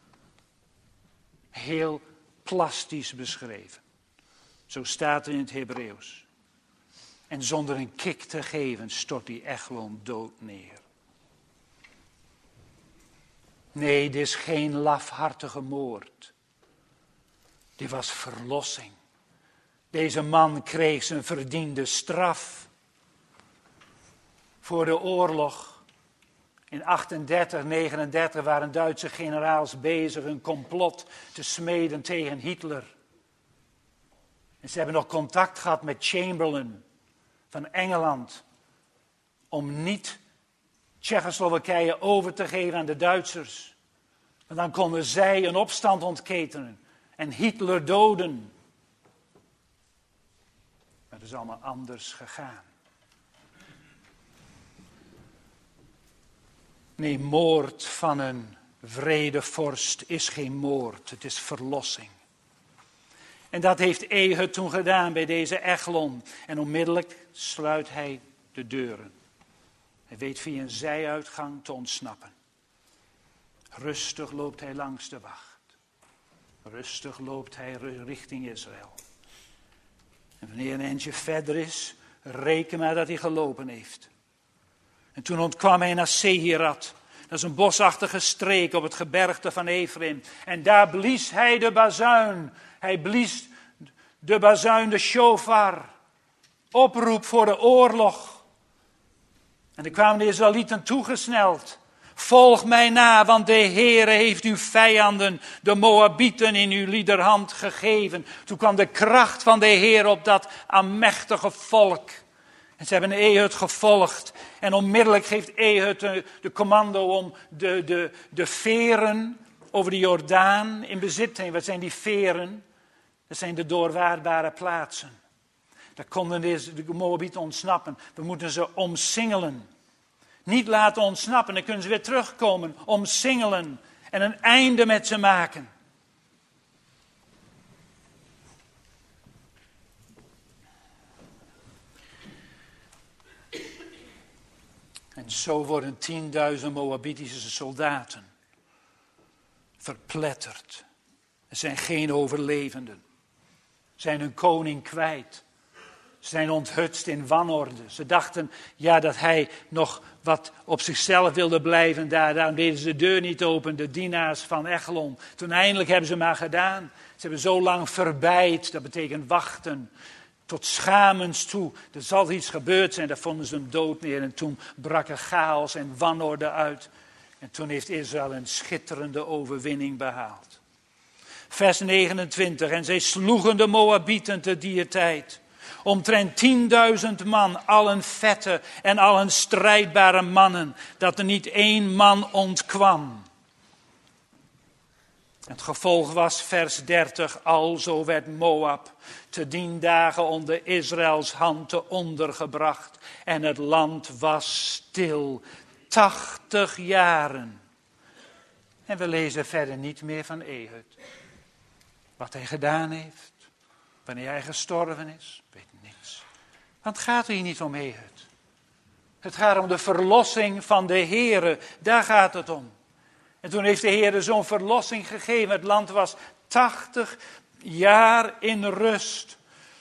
[SPEAKER 1] Heel plastisch beschreven. Zo staat het in het Hebreeuws. En zonder een kik te geven stort die Eglon dood neer. Nee, dit is geen lafhartige moord. Dit was verlossing. Deze man kreeg zijn verdiende straf. Voor de oorlog in 38, 39 waren Duitse generaals bezig een complot te smeden tegen Hitler. En ze hebben nog contact gehad met Chamberlain van Engeland om niet Tsjechoslowakije over te geven aan de Duitsers. Want dan konden zij een opstand ontketenen en Hitler doden. Maar het is allemaal anders gegaan. Nee, moord van een vredevorst is geen moord, het is verlossing. En dat heeft Ehud toen gedaan bij deze Eglon. En onmiddellijk sluit hij de deuren. Hij weet via een zijuitgang te ontsnappen. Rustig loopt hij langs de wacht. Rustig loopt hij richting Israël. En wanneer een eindje verder is, reken maar dat hij gelopen heeft. En toen ontkwam hij naar Sehirat. Dat is een bosachtige streek op het gebergte van Efraim. En daar blies hij de bazuin. Hij blies de bazuin, de shofar. Oproep voor de oorlog. En er kwamen de Israëlieten toegesneld. Volg mij na, want de Heere heeft uw vijanden, de Moabieten, in uw liederhand gegeven. Toen kwam de kracht van de Heer op dat aanmächtige volk. En ze hebben Ehud gevolgd. En onmiddellijk geeft Ehud de commando om de veren over de Jordaan in bezit te nemen. Wat zijn die veren? Dat zijn de doorwaardbare plaatsen. Daar konden de Moabieten ontsnappen. We moeten ze omsingelen. Niet laten ontsnappen, dan kunnen ze weer terugkomen. Omsingelen en een einde met ze maken. En zo worden 10.000 Moabitische soldaten verpletterd. Er zijn geen overlevenden. Ze zijn hun koning kwijt. Ze zijn onthutst in wanorde. Ze dachten dat hij nog wat op zichzelf wilde blijven. Daarom deden ze de deur niet open, de dienaars van Eglon. Toen eindelijk hebben ze maar gedaan. Ze hebben zo lang verbeid, dat betekent wachten. Tot schamens toe. Er zal iets gebeurd zijn, daar vonden ze hem dood neer. En toen brak er chaos en wanorde uit. En toen heeft Israël een schitterende overwinning behaald. Vers 29. En zij sloegen de Moabieten te dier tijd. Omtrent 10.000 man, allen vette en allen strijdbare mannen, dat er niet één man ontkwam. Het gevolg was, vers 30, alzo werd Moab te dien dagen onder Israëls hand te ondergebracht. En het land was stil, 80 jaren. En we lezen verder niet meer van Ehud. Wat hij gedaan heeft, wanneer hij gestorven is, weet niets. Want het gaat hier niet om Ehud. Het gaat om de verlossing van de Heere, daar gaat het om. En toen heeft de Heer zo'n verlossing gegeven. Het land was 80 jaar in rust.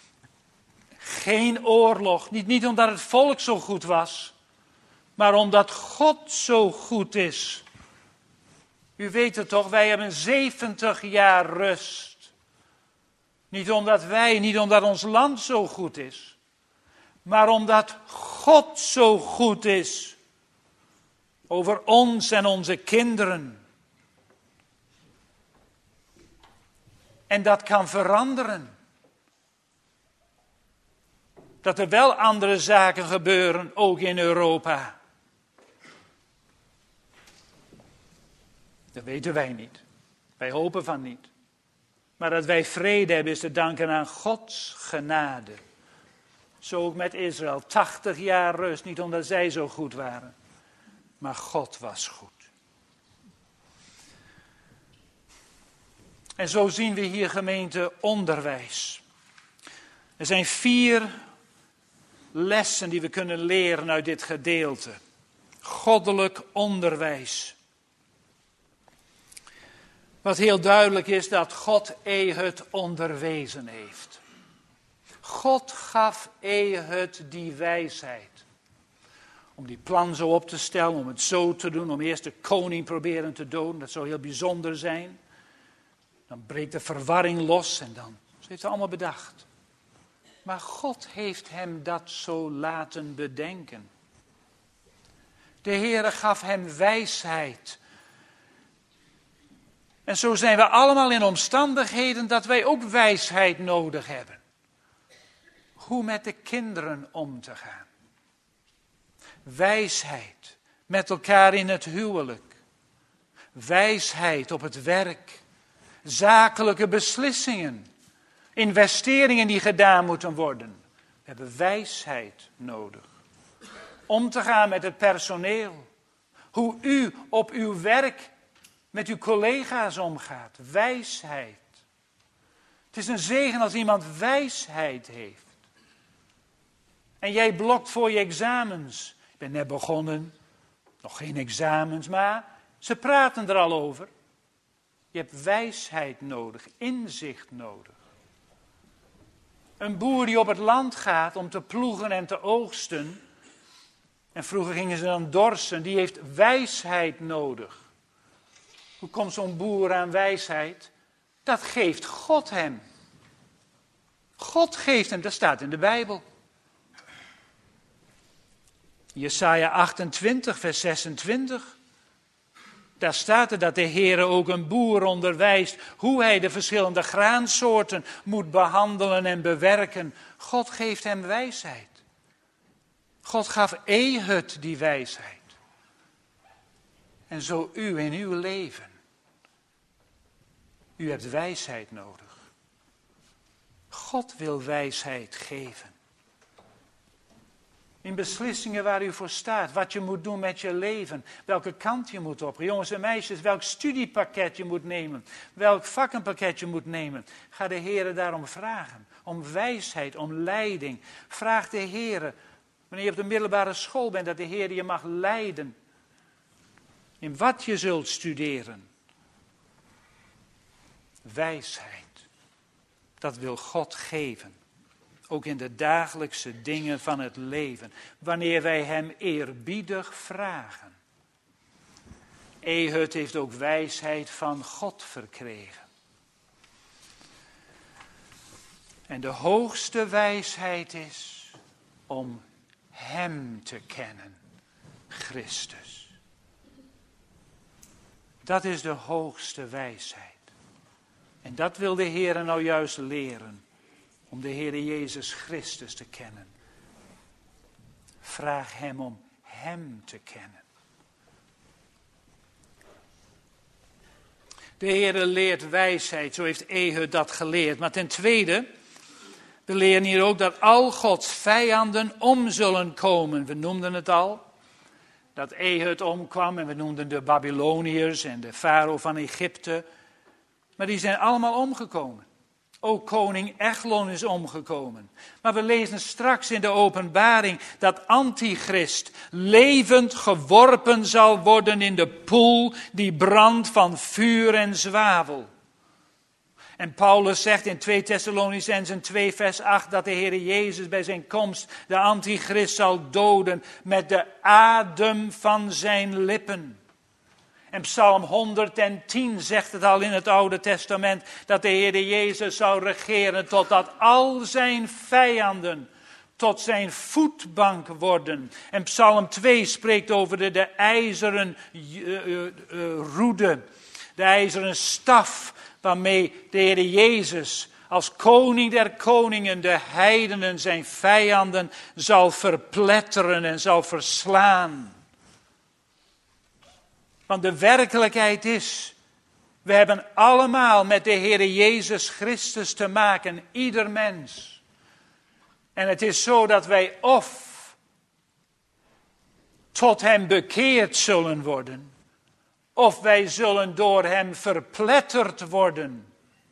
[SPEAKER 1] Geen oorlog. Niet omdat het volk zo goed was. Maar omdat God zo goed is. U weet het toch, wij hebben 70 jaar rust. Niet omdat ons land zo goed is. Maar omdat God zo goed is. Over ons en onze kinderen. En dat kan veranderen. Dat er wel andere zaken gebeuren, ook in Europa. Dat weten wij niet. Wij hopen van niet. Maar dat wij vrede hebben is te danken aan Gods genade. Zo ook met Israël. 80 jaar rust, niet omdat zij zo goed waren. Maar God was goed. En zo zien we hier gemeente onderwijs. Er zijn 4 lessen die we kunnen leren uit dit gedeelte. Goddelijk onderwijs. Wat heel duidelijk is dat God Ehud onderwezen heeft. God gaf Ehud die wijsheid. Om die plan zo op te stellen, om het zo te doen, om eerst de koning proberen te doden. Dat zou heel bijzonder zijn. Dan breekt de verwarring los en dan. Ze heeft het allemaal bedacht. Maar God heeft hem dat zo laten bedenken. De Heere gaf hem wijsheid. En zo zijn we allemaal in omstandigheden dat wij ook wijsheid nodig hebben. Hoe met de kinderen om te gaan. Wijsheid met elkaar in het huwelijk. Wijsheid op het werk. Zakelijke beslissingen. Investeringen die gedaan moeten worden. We hebben wijsheid nodig. Om te gaan met het personeel. Hoe u op uw werk met uw collega's omgaat. Wijsheid. Het is een zegen als iemand wijsheid heeft. En jij blokt voor je examens. Ik ben net begonnen. Nog geen examens, maar ze praten er al over. Je hebt wijsheid nodig, inzicht nodig. Een boer die op het land gaat om te ploegen en te oogsten. En vroeger gingen ze dan dorsen, die heeft wijsheid nodig. Hoe komt zo'n boer aan wijsheid? Dat geeft God hem. God geeft hem, dat staat in de Bijbel. Jesaja 28, vers 26. Daar staat er dat de Heere ook een boer onderwijst hoe hij de verschillende graansoorten moet behandelen en bewerken. God geeft hem wijsheid. God gaf Ehud die wijsheid. En zo u in uw leven. U hebt wijsheid nodig. God wil wijsheid geven. In beslissingen waar u voor staat. Wat je moet doen met je leven. Welke kant je moet op. Jongens en meisjes, welk studiepakket je moet nemen. Welk vakkenpakket je moet nemen. Ga de Heere daarom vragen. Om wijsheid, om leiding. Vraag de Heere, wanneer je op de middelbare school bent, dat de Heere je mag leiden. In wat je zult studeren. Wijsheid. Dat wil God geven. Ook in de dagelijkse dingen van het leven. Wanneer wij hem eerbiedig vragen. Ehud heeft ook wijsheid van God verkregen. En de hoogste wijsheid is om hem te kennen. Christus. Dat is de hoogste wijsheid. En dat wil de Heer nou juist leren. Om de Heer Jezus Christus te kennen. Vraag hem om hem te kennen. De Heer leert wijsheid, zo heeft Ehud dat geleerd. Maar ten tweede, we leren hier ook dat al Gods vijanden om zullen komen. We noemden het al, dat Ehud omkwam en we noemden de Babyloniërs en de farao van Egypte. Maar die zijn allemaal omgekomen. Ook koning Eglon is omgekomen. Maar we lezen straks in de openbaring dat Antichrist levend geworpen zal worden in de poel die brandt van vuur en zwavel. En Paulus zegt in 2 Thessalonicenzen 2 vers 8 dat de Heer Jezus bij zijn komst de Antichrist zal doden met de adem van zijn lippen. En Psalm 110 zegt het al in het Oude Testament, dat de Heer Jezus zou regeren totdat al zijn vijanden tot zijn voetbank worden. En Psalm 2 spreekt over de ijzeren roede, de ijzeren staf, waarmee de Heer Jezus als koning der koningen de heidenen, zijn vijanden, zal verpletteren en zal verslaan. Want de werkelijkheid is, we hebben allemaal met de Heer Jezus Christus te maken, ieder mens. En het is zo dat wij of tot hem bekeerd zullen worden, of wij zullen door hem verpletterd worden.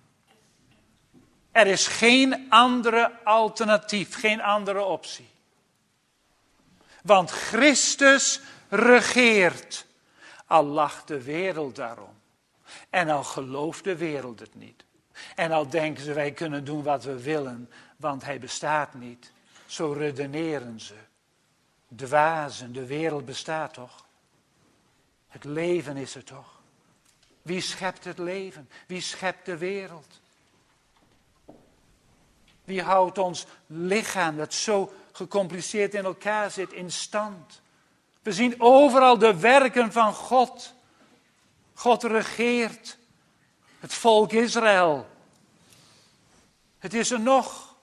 [SPEAKER 1] Er is geen andere alternatief, geen andere optie. Want Christus regeert. Al lacht de wereld daarom. En al gelooft de wereld het niet. En al denken ze wij kunnen doen wat we willen, want hij bestaat niet. Zo redeneren ze. Dwazen, de wereld bestaat toch? Het leven is er toch? Wie schept het leven? Wie schept de wereld? Wie houdt ons lichaam dat zo gecompliceerd in elkaar zit in stand? We zien overal de werken van God. God regeert het volk Israël. Het is er nog.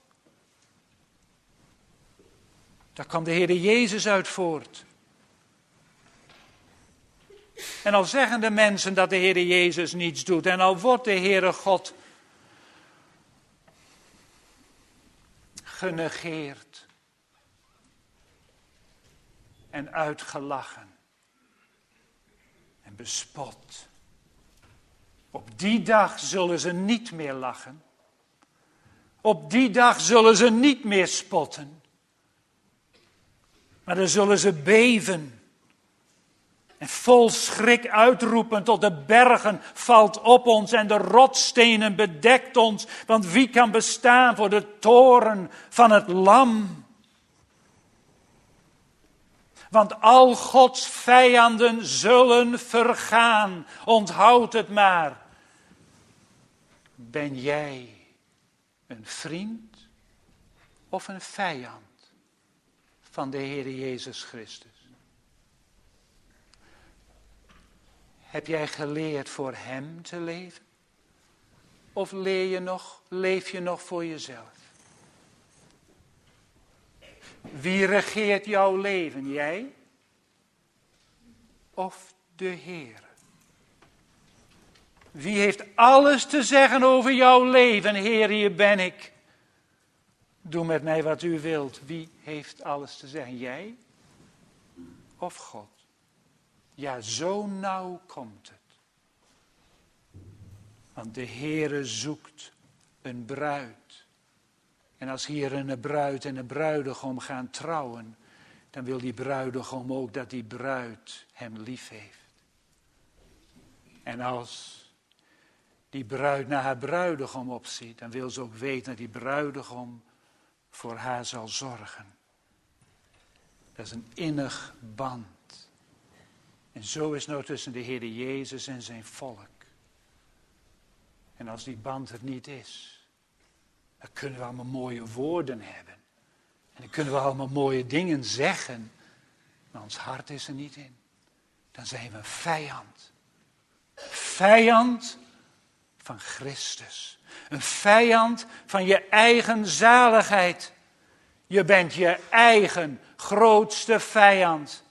[SPEAKER 1] Daar kwam de Heer Jezus uit voort. En al zeggen de mensen dat de Heer Jezus niets doet, en al wordt de Heere God genegeerd en uitgelachen en bespot. Op die dag zullen ze niet meer lachen. Op die dag zullen ze niet meer spotten. Maar dan zullen ze beven. En vol schrik uitroepen tot de bergen valt op ons en de rotsstenen bedekt ons. Want wie kan bestaan voor de toren van het lam? Want al Gods vijanden zullen vergaan. Onthoud het maar. Ben jij een vriend of een vijand van de Heer Jezus Christus? Heb jij geleerd voor hem te leven? Of leef je nog voor jezelf? Wie regeert jouw leven? Jij? Of de Heer? Wie heeft alles te zeggen over jouw leven? Heer, hier ben ik. Doe met mij wat u wilt. Wie heeft alles te zeggen? Jij? Of God? Ja, zo nauw komt het. Want de Heere zoekt een bruid. En als hier een bruid en een bruidegom gaan trouwen, dan wil die bruidegom ook dat die bruid hem lief heeft. En als die bruid naar haar bruidegom opziet, dan wil ze ook weten dat die bruidegom voor haar zal zorgen. Dat is een innig band. En zo is het nou tussen de Heer Jezus en zijn volk. En als die band er niet is, dan kunnen we allemaal mooie woorden hebben. En dan kunnen we allemaal mooie dingen zeggen. Maar ons hart is er niet in. Dan zijn we een vijand. Vijand van Christus. Een vijand van je eigen zaligheid. Je bent je eigen grootste vijand.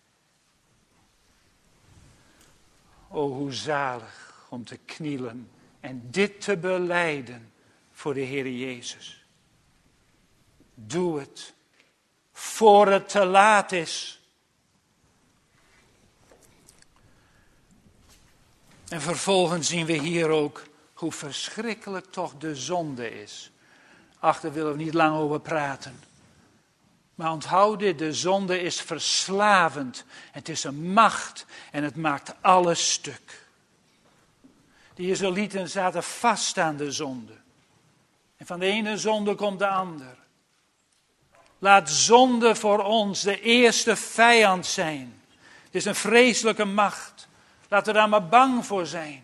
[SPEAKER 1] O, hoe zalig om te knielen en dit te belijden voor de Heer Jezus. Doe het, voor het te laat is. En vervolgens zien we hier ook hoe verschrikkelijk toch de zonde is. Ach, daar willen we niet lang over praten. Maar onthoud dit, de zonde is verslavend. Het is een macht en het maakt alles stuk. De Israëlieten zaten vast aan de zonde. En van de ene zonde komt de ander. Laat zonde voor ons de eerste vijand zijn. Het is een vreselijke macht. Laten we daar maar bang voor zijn.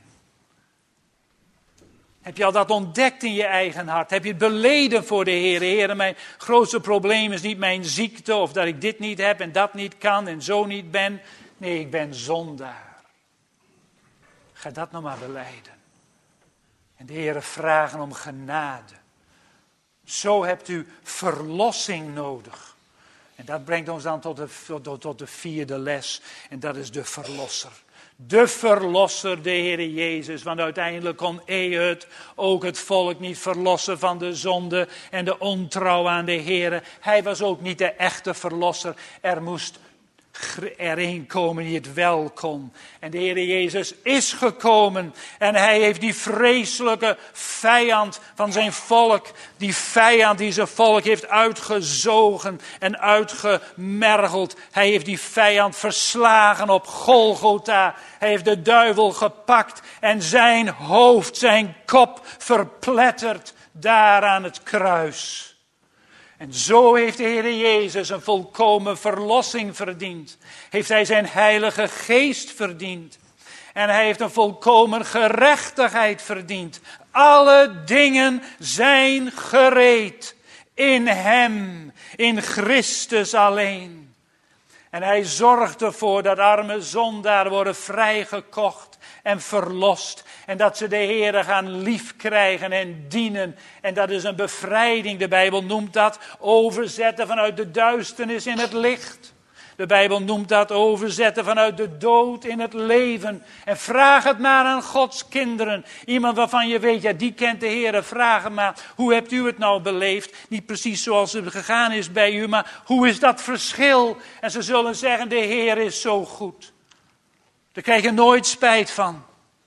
[SPEAKER 1] Heb je al dat ontdekt in je eigen hart? Heb je het beleden voor de Heer? Heer, mijn grootste probleem is niet mijn ziekte of dat ik dit niet heb en dat niet kan en zo niet ben. Nee, ik ben zondaar. Ga dat nou maar belijden. En de Heer vragen om genade. Zo hebt u verlossing nodig. En dat brengt ons dan tot de vierde les. En dat is de verlosser. De verlosser, de Heer Jezus. Want uiteindelijk kon Ehud ook het volk niet verlossen van de zonde en de ontrouw aan de Heer. Hij was ook niet de echte verlosser. Er moest er een komen die het wel kon. En de Heer Jezus is gekomen. En hij heeft die vreselijke vijand van zijn volk. Die vijand die zijn volk heeft uitgezogen en uitgemergeld. Hij heeft die vijand verslagen op Golgotha. Hij heeft de duivel gepakt en zijn hoofd, zijn kop verpletterd daar aan het kruis. En zo heeft de Heer Jezus een volkomen verlossing verdiend. Heeft hij zijn heilige geest verdiend. En hij heeft een volkomen gerechtigheid verdiend. Alle dingen zijn gereed in hem, in Christus alleen. En hij zorgt ervoor dat arme zondaren worden vrijgekocht en verlost. En dat ze de Heere gaan liefkrijgen en dienen. En dat is een bevrijding. De Bijbel noemt dat overzetten vanuit de duisternis in het licht. De Bijbel noemt dat overzetten vanuit de dood in het leven. En vraag het maar aan Gods kinderen. Iemand waarvan je weet, ja, die kent de Heere. Vraag hem maar, hoe hebt u het nou beleefd? Niet precies zoals het gegaan is bij u, maar hoe is dat verschil? En ze zullen zeggen, de Heer is zo goed. Daar krijg je nooit spijt van.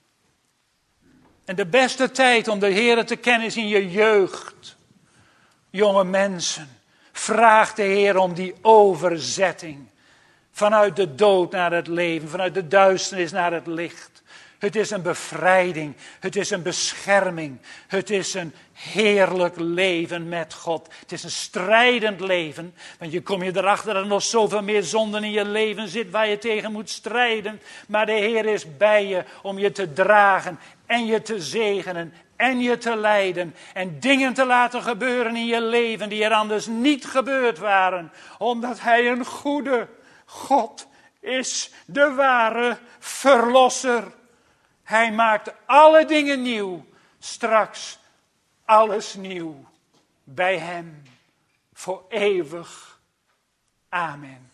[SPEAKER 1] En de beste tijd om de Heere te kennen is in je jeugd. Jonge mensen, vraag de Heer om die overzetting. Vanuit de dood naar het leven, vanuit de duisternis naar het licht. Het is een bevrijding, het is een bescherming, het is een heerlijk leven met God. Het is een strijdend leven, want je komt je erachter dat er nog zoveel meer zonden in je leven zit waar je tegen moet strijden. Maar de Heer is bij je om je te dragen en je te zegenen en je te leiden. En dingen te laten gebeuren in je leven die er anders niet gebeurd waren. Omdat Hij een goede God is, de ware verlosser. Hij maakt alle dingen nieuw, straks alles nieuw bij Hem, voor eeuwig. Amen.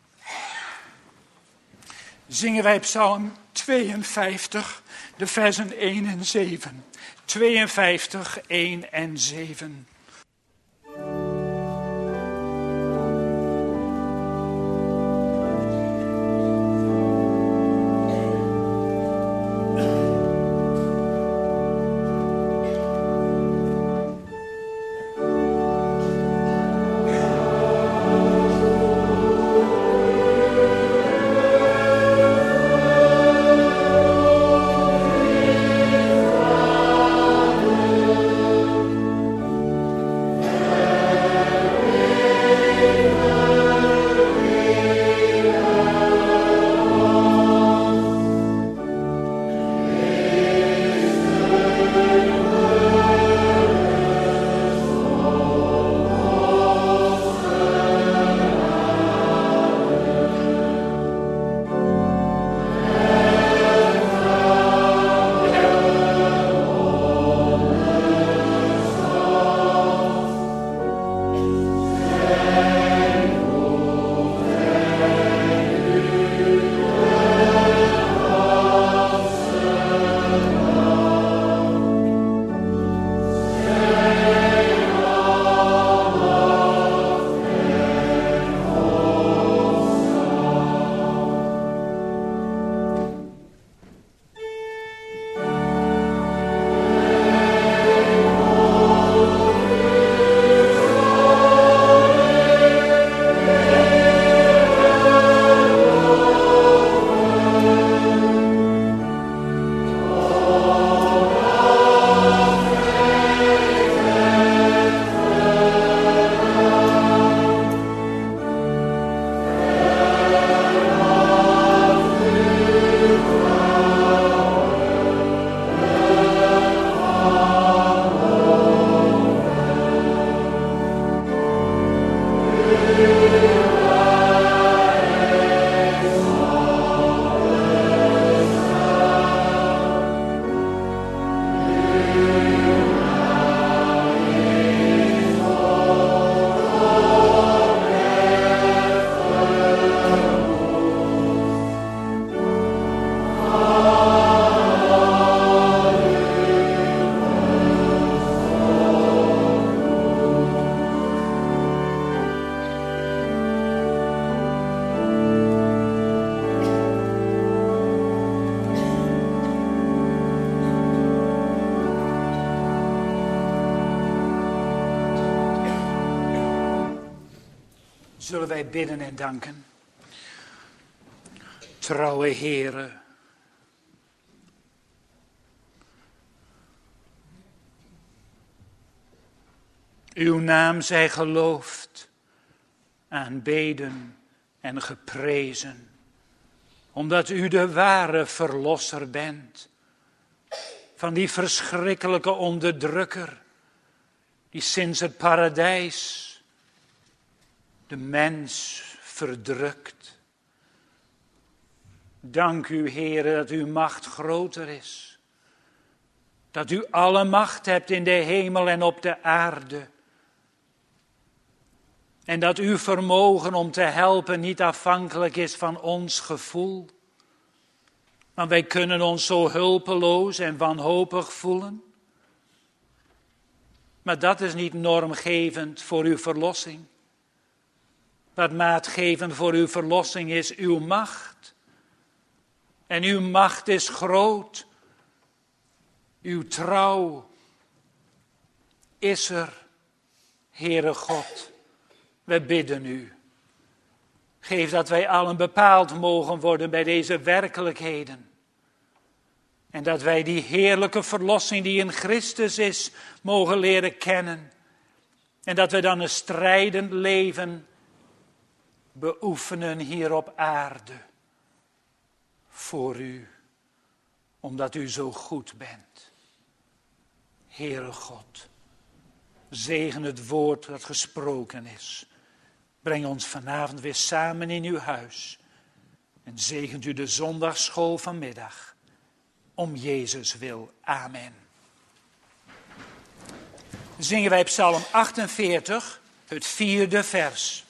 [SPEAKER 1] Zingen wij Psalm 52, de versen 1 en 7. 52, 1 en 7. Zullen wij bidden en danken. Trouwe Heere, uw naam zij geloofd, aanbeden en geprezen, omdat u de ware verlosser bent van die verschrikkelijke onderdrukker, die sinds het paradijs de mens verdrukt. Dank u, Heere, dat uw macht groter is. Dat u alle macht hebt in de hemel en op de aarde. En dat uw vermogen om te helpen niet afhankelijk is van ons gevoel. Want wij kunnen ons zo hulpeloos en wanhopig voelen. Maar dat is niet normgevend voor uw verlossing. Wat maatgevend voor uw verlossing is uw macht. En uw macht is groot. Uw trouw is er, Heere God. We bidden u. Geef dat wij allen bepaald mogen worden bij deze werkelijkheden. En dat wij die heerlijke verlossing die in Christus is, mogen leren kennen. En dat we dan een strijdend leven beoefenen hier op aarde. Voor u, omdat u zo goed bent. Heere God, zegen het woord dat gesproken is. Breng ons vanavond weer samen in uw huis. En zegent u de zondagsschool vanmiddag. Om Jezus wil. Amen. Zingen wij Psalm 48, het 4e vers.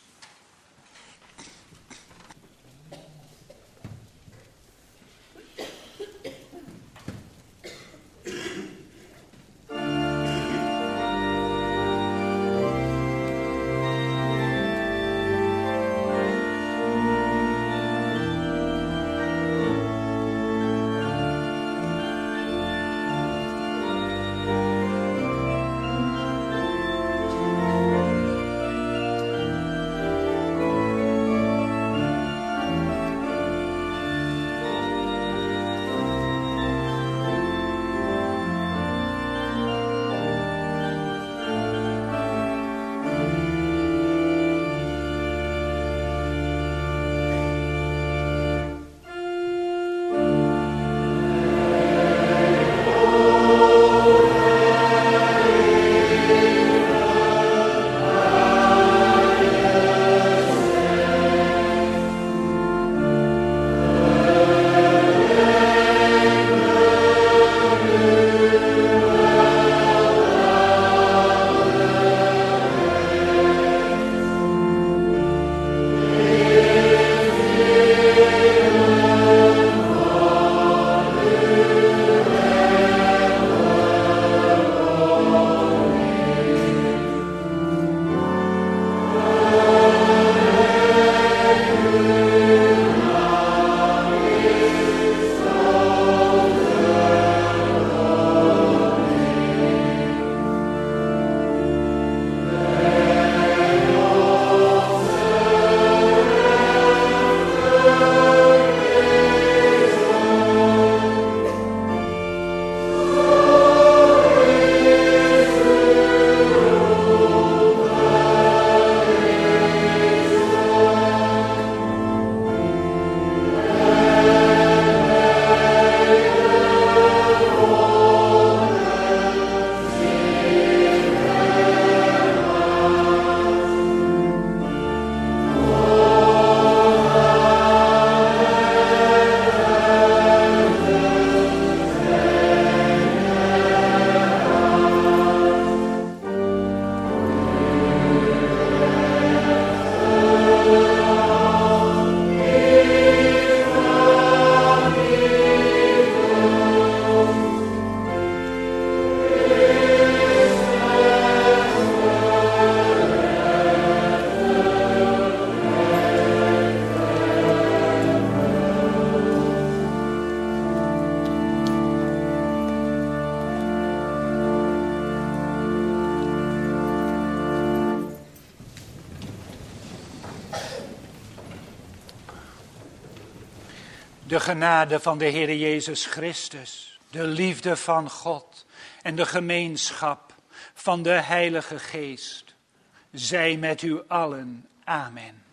[SPEAKER 1] De genade van de Heer Jezus Christus, de liefde van God en de gemeenschap van de Heilige Geest zij met u allen. Amen.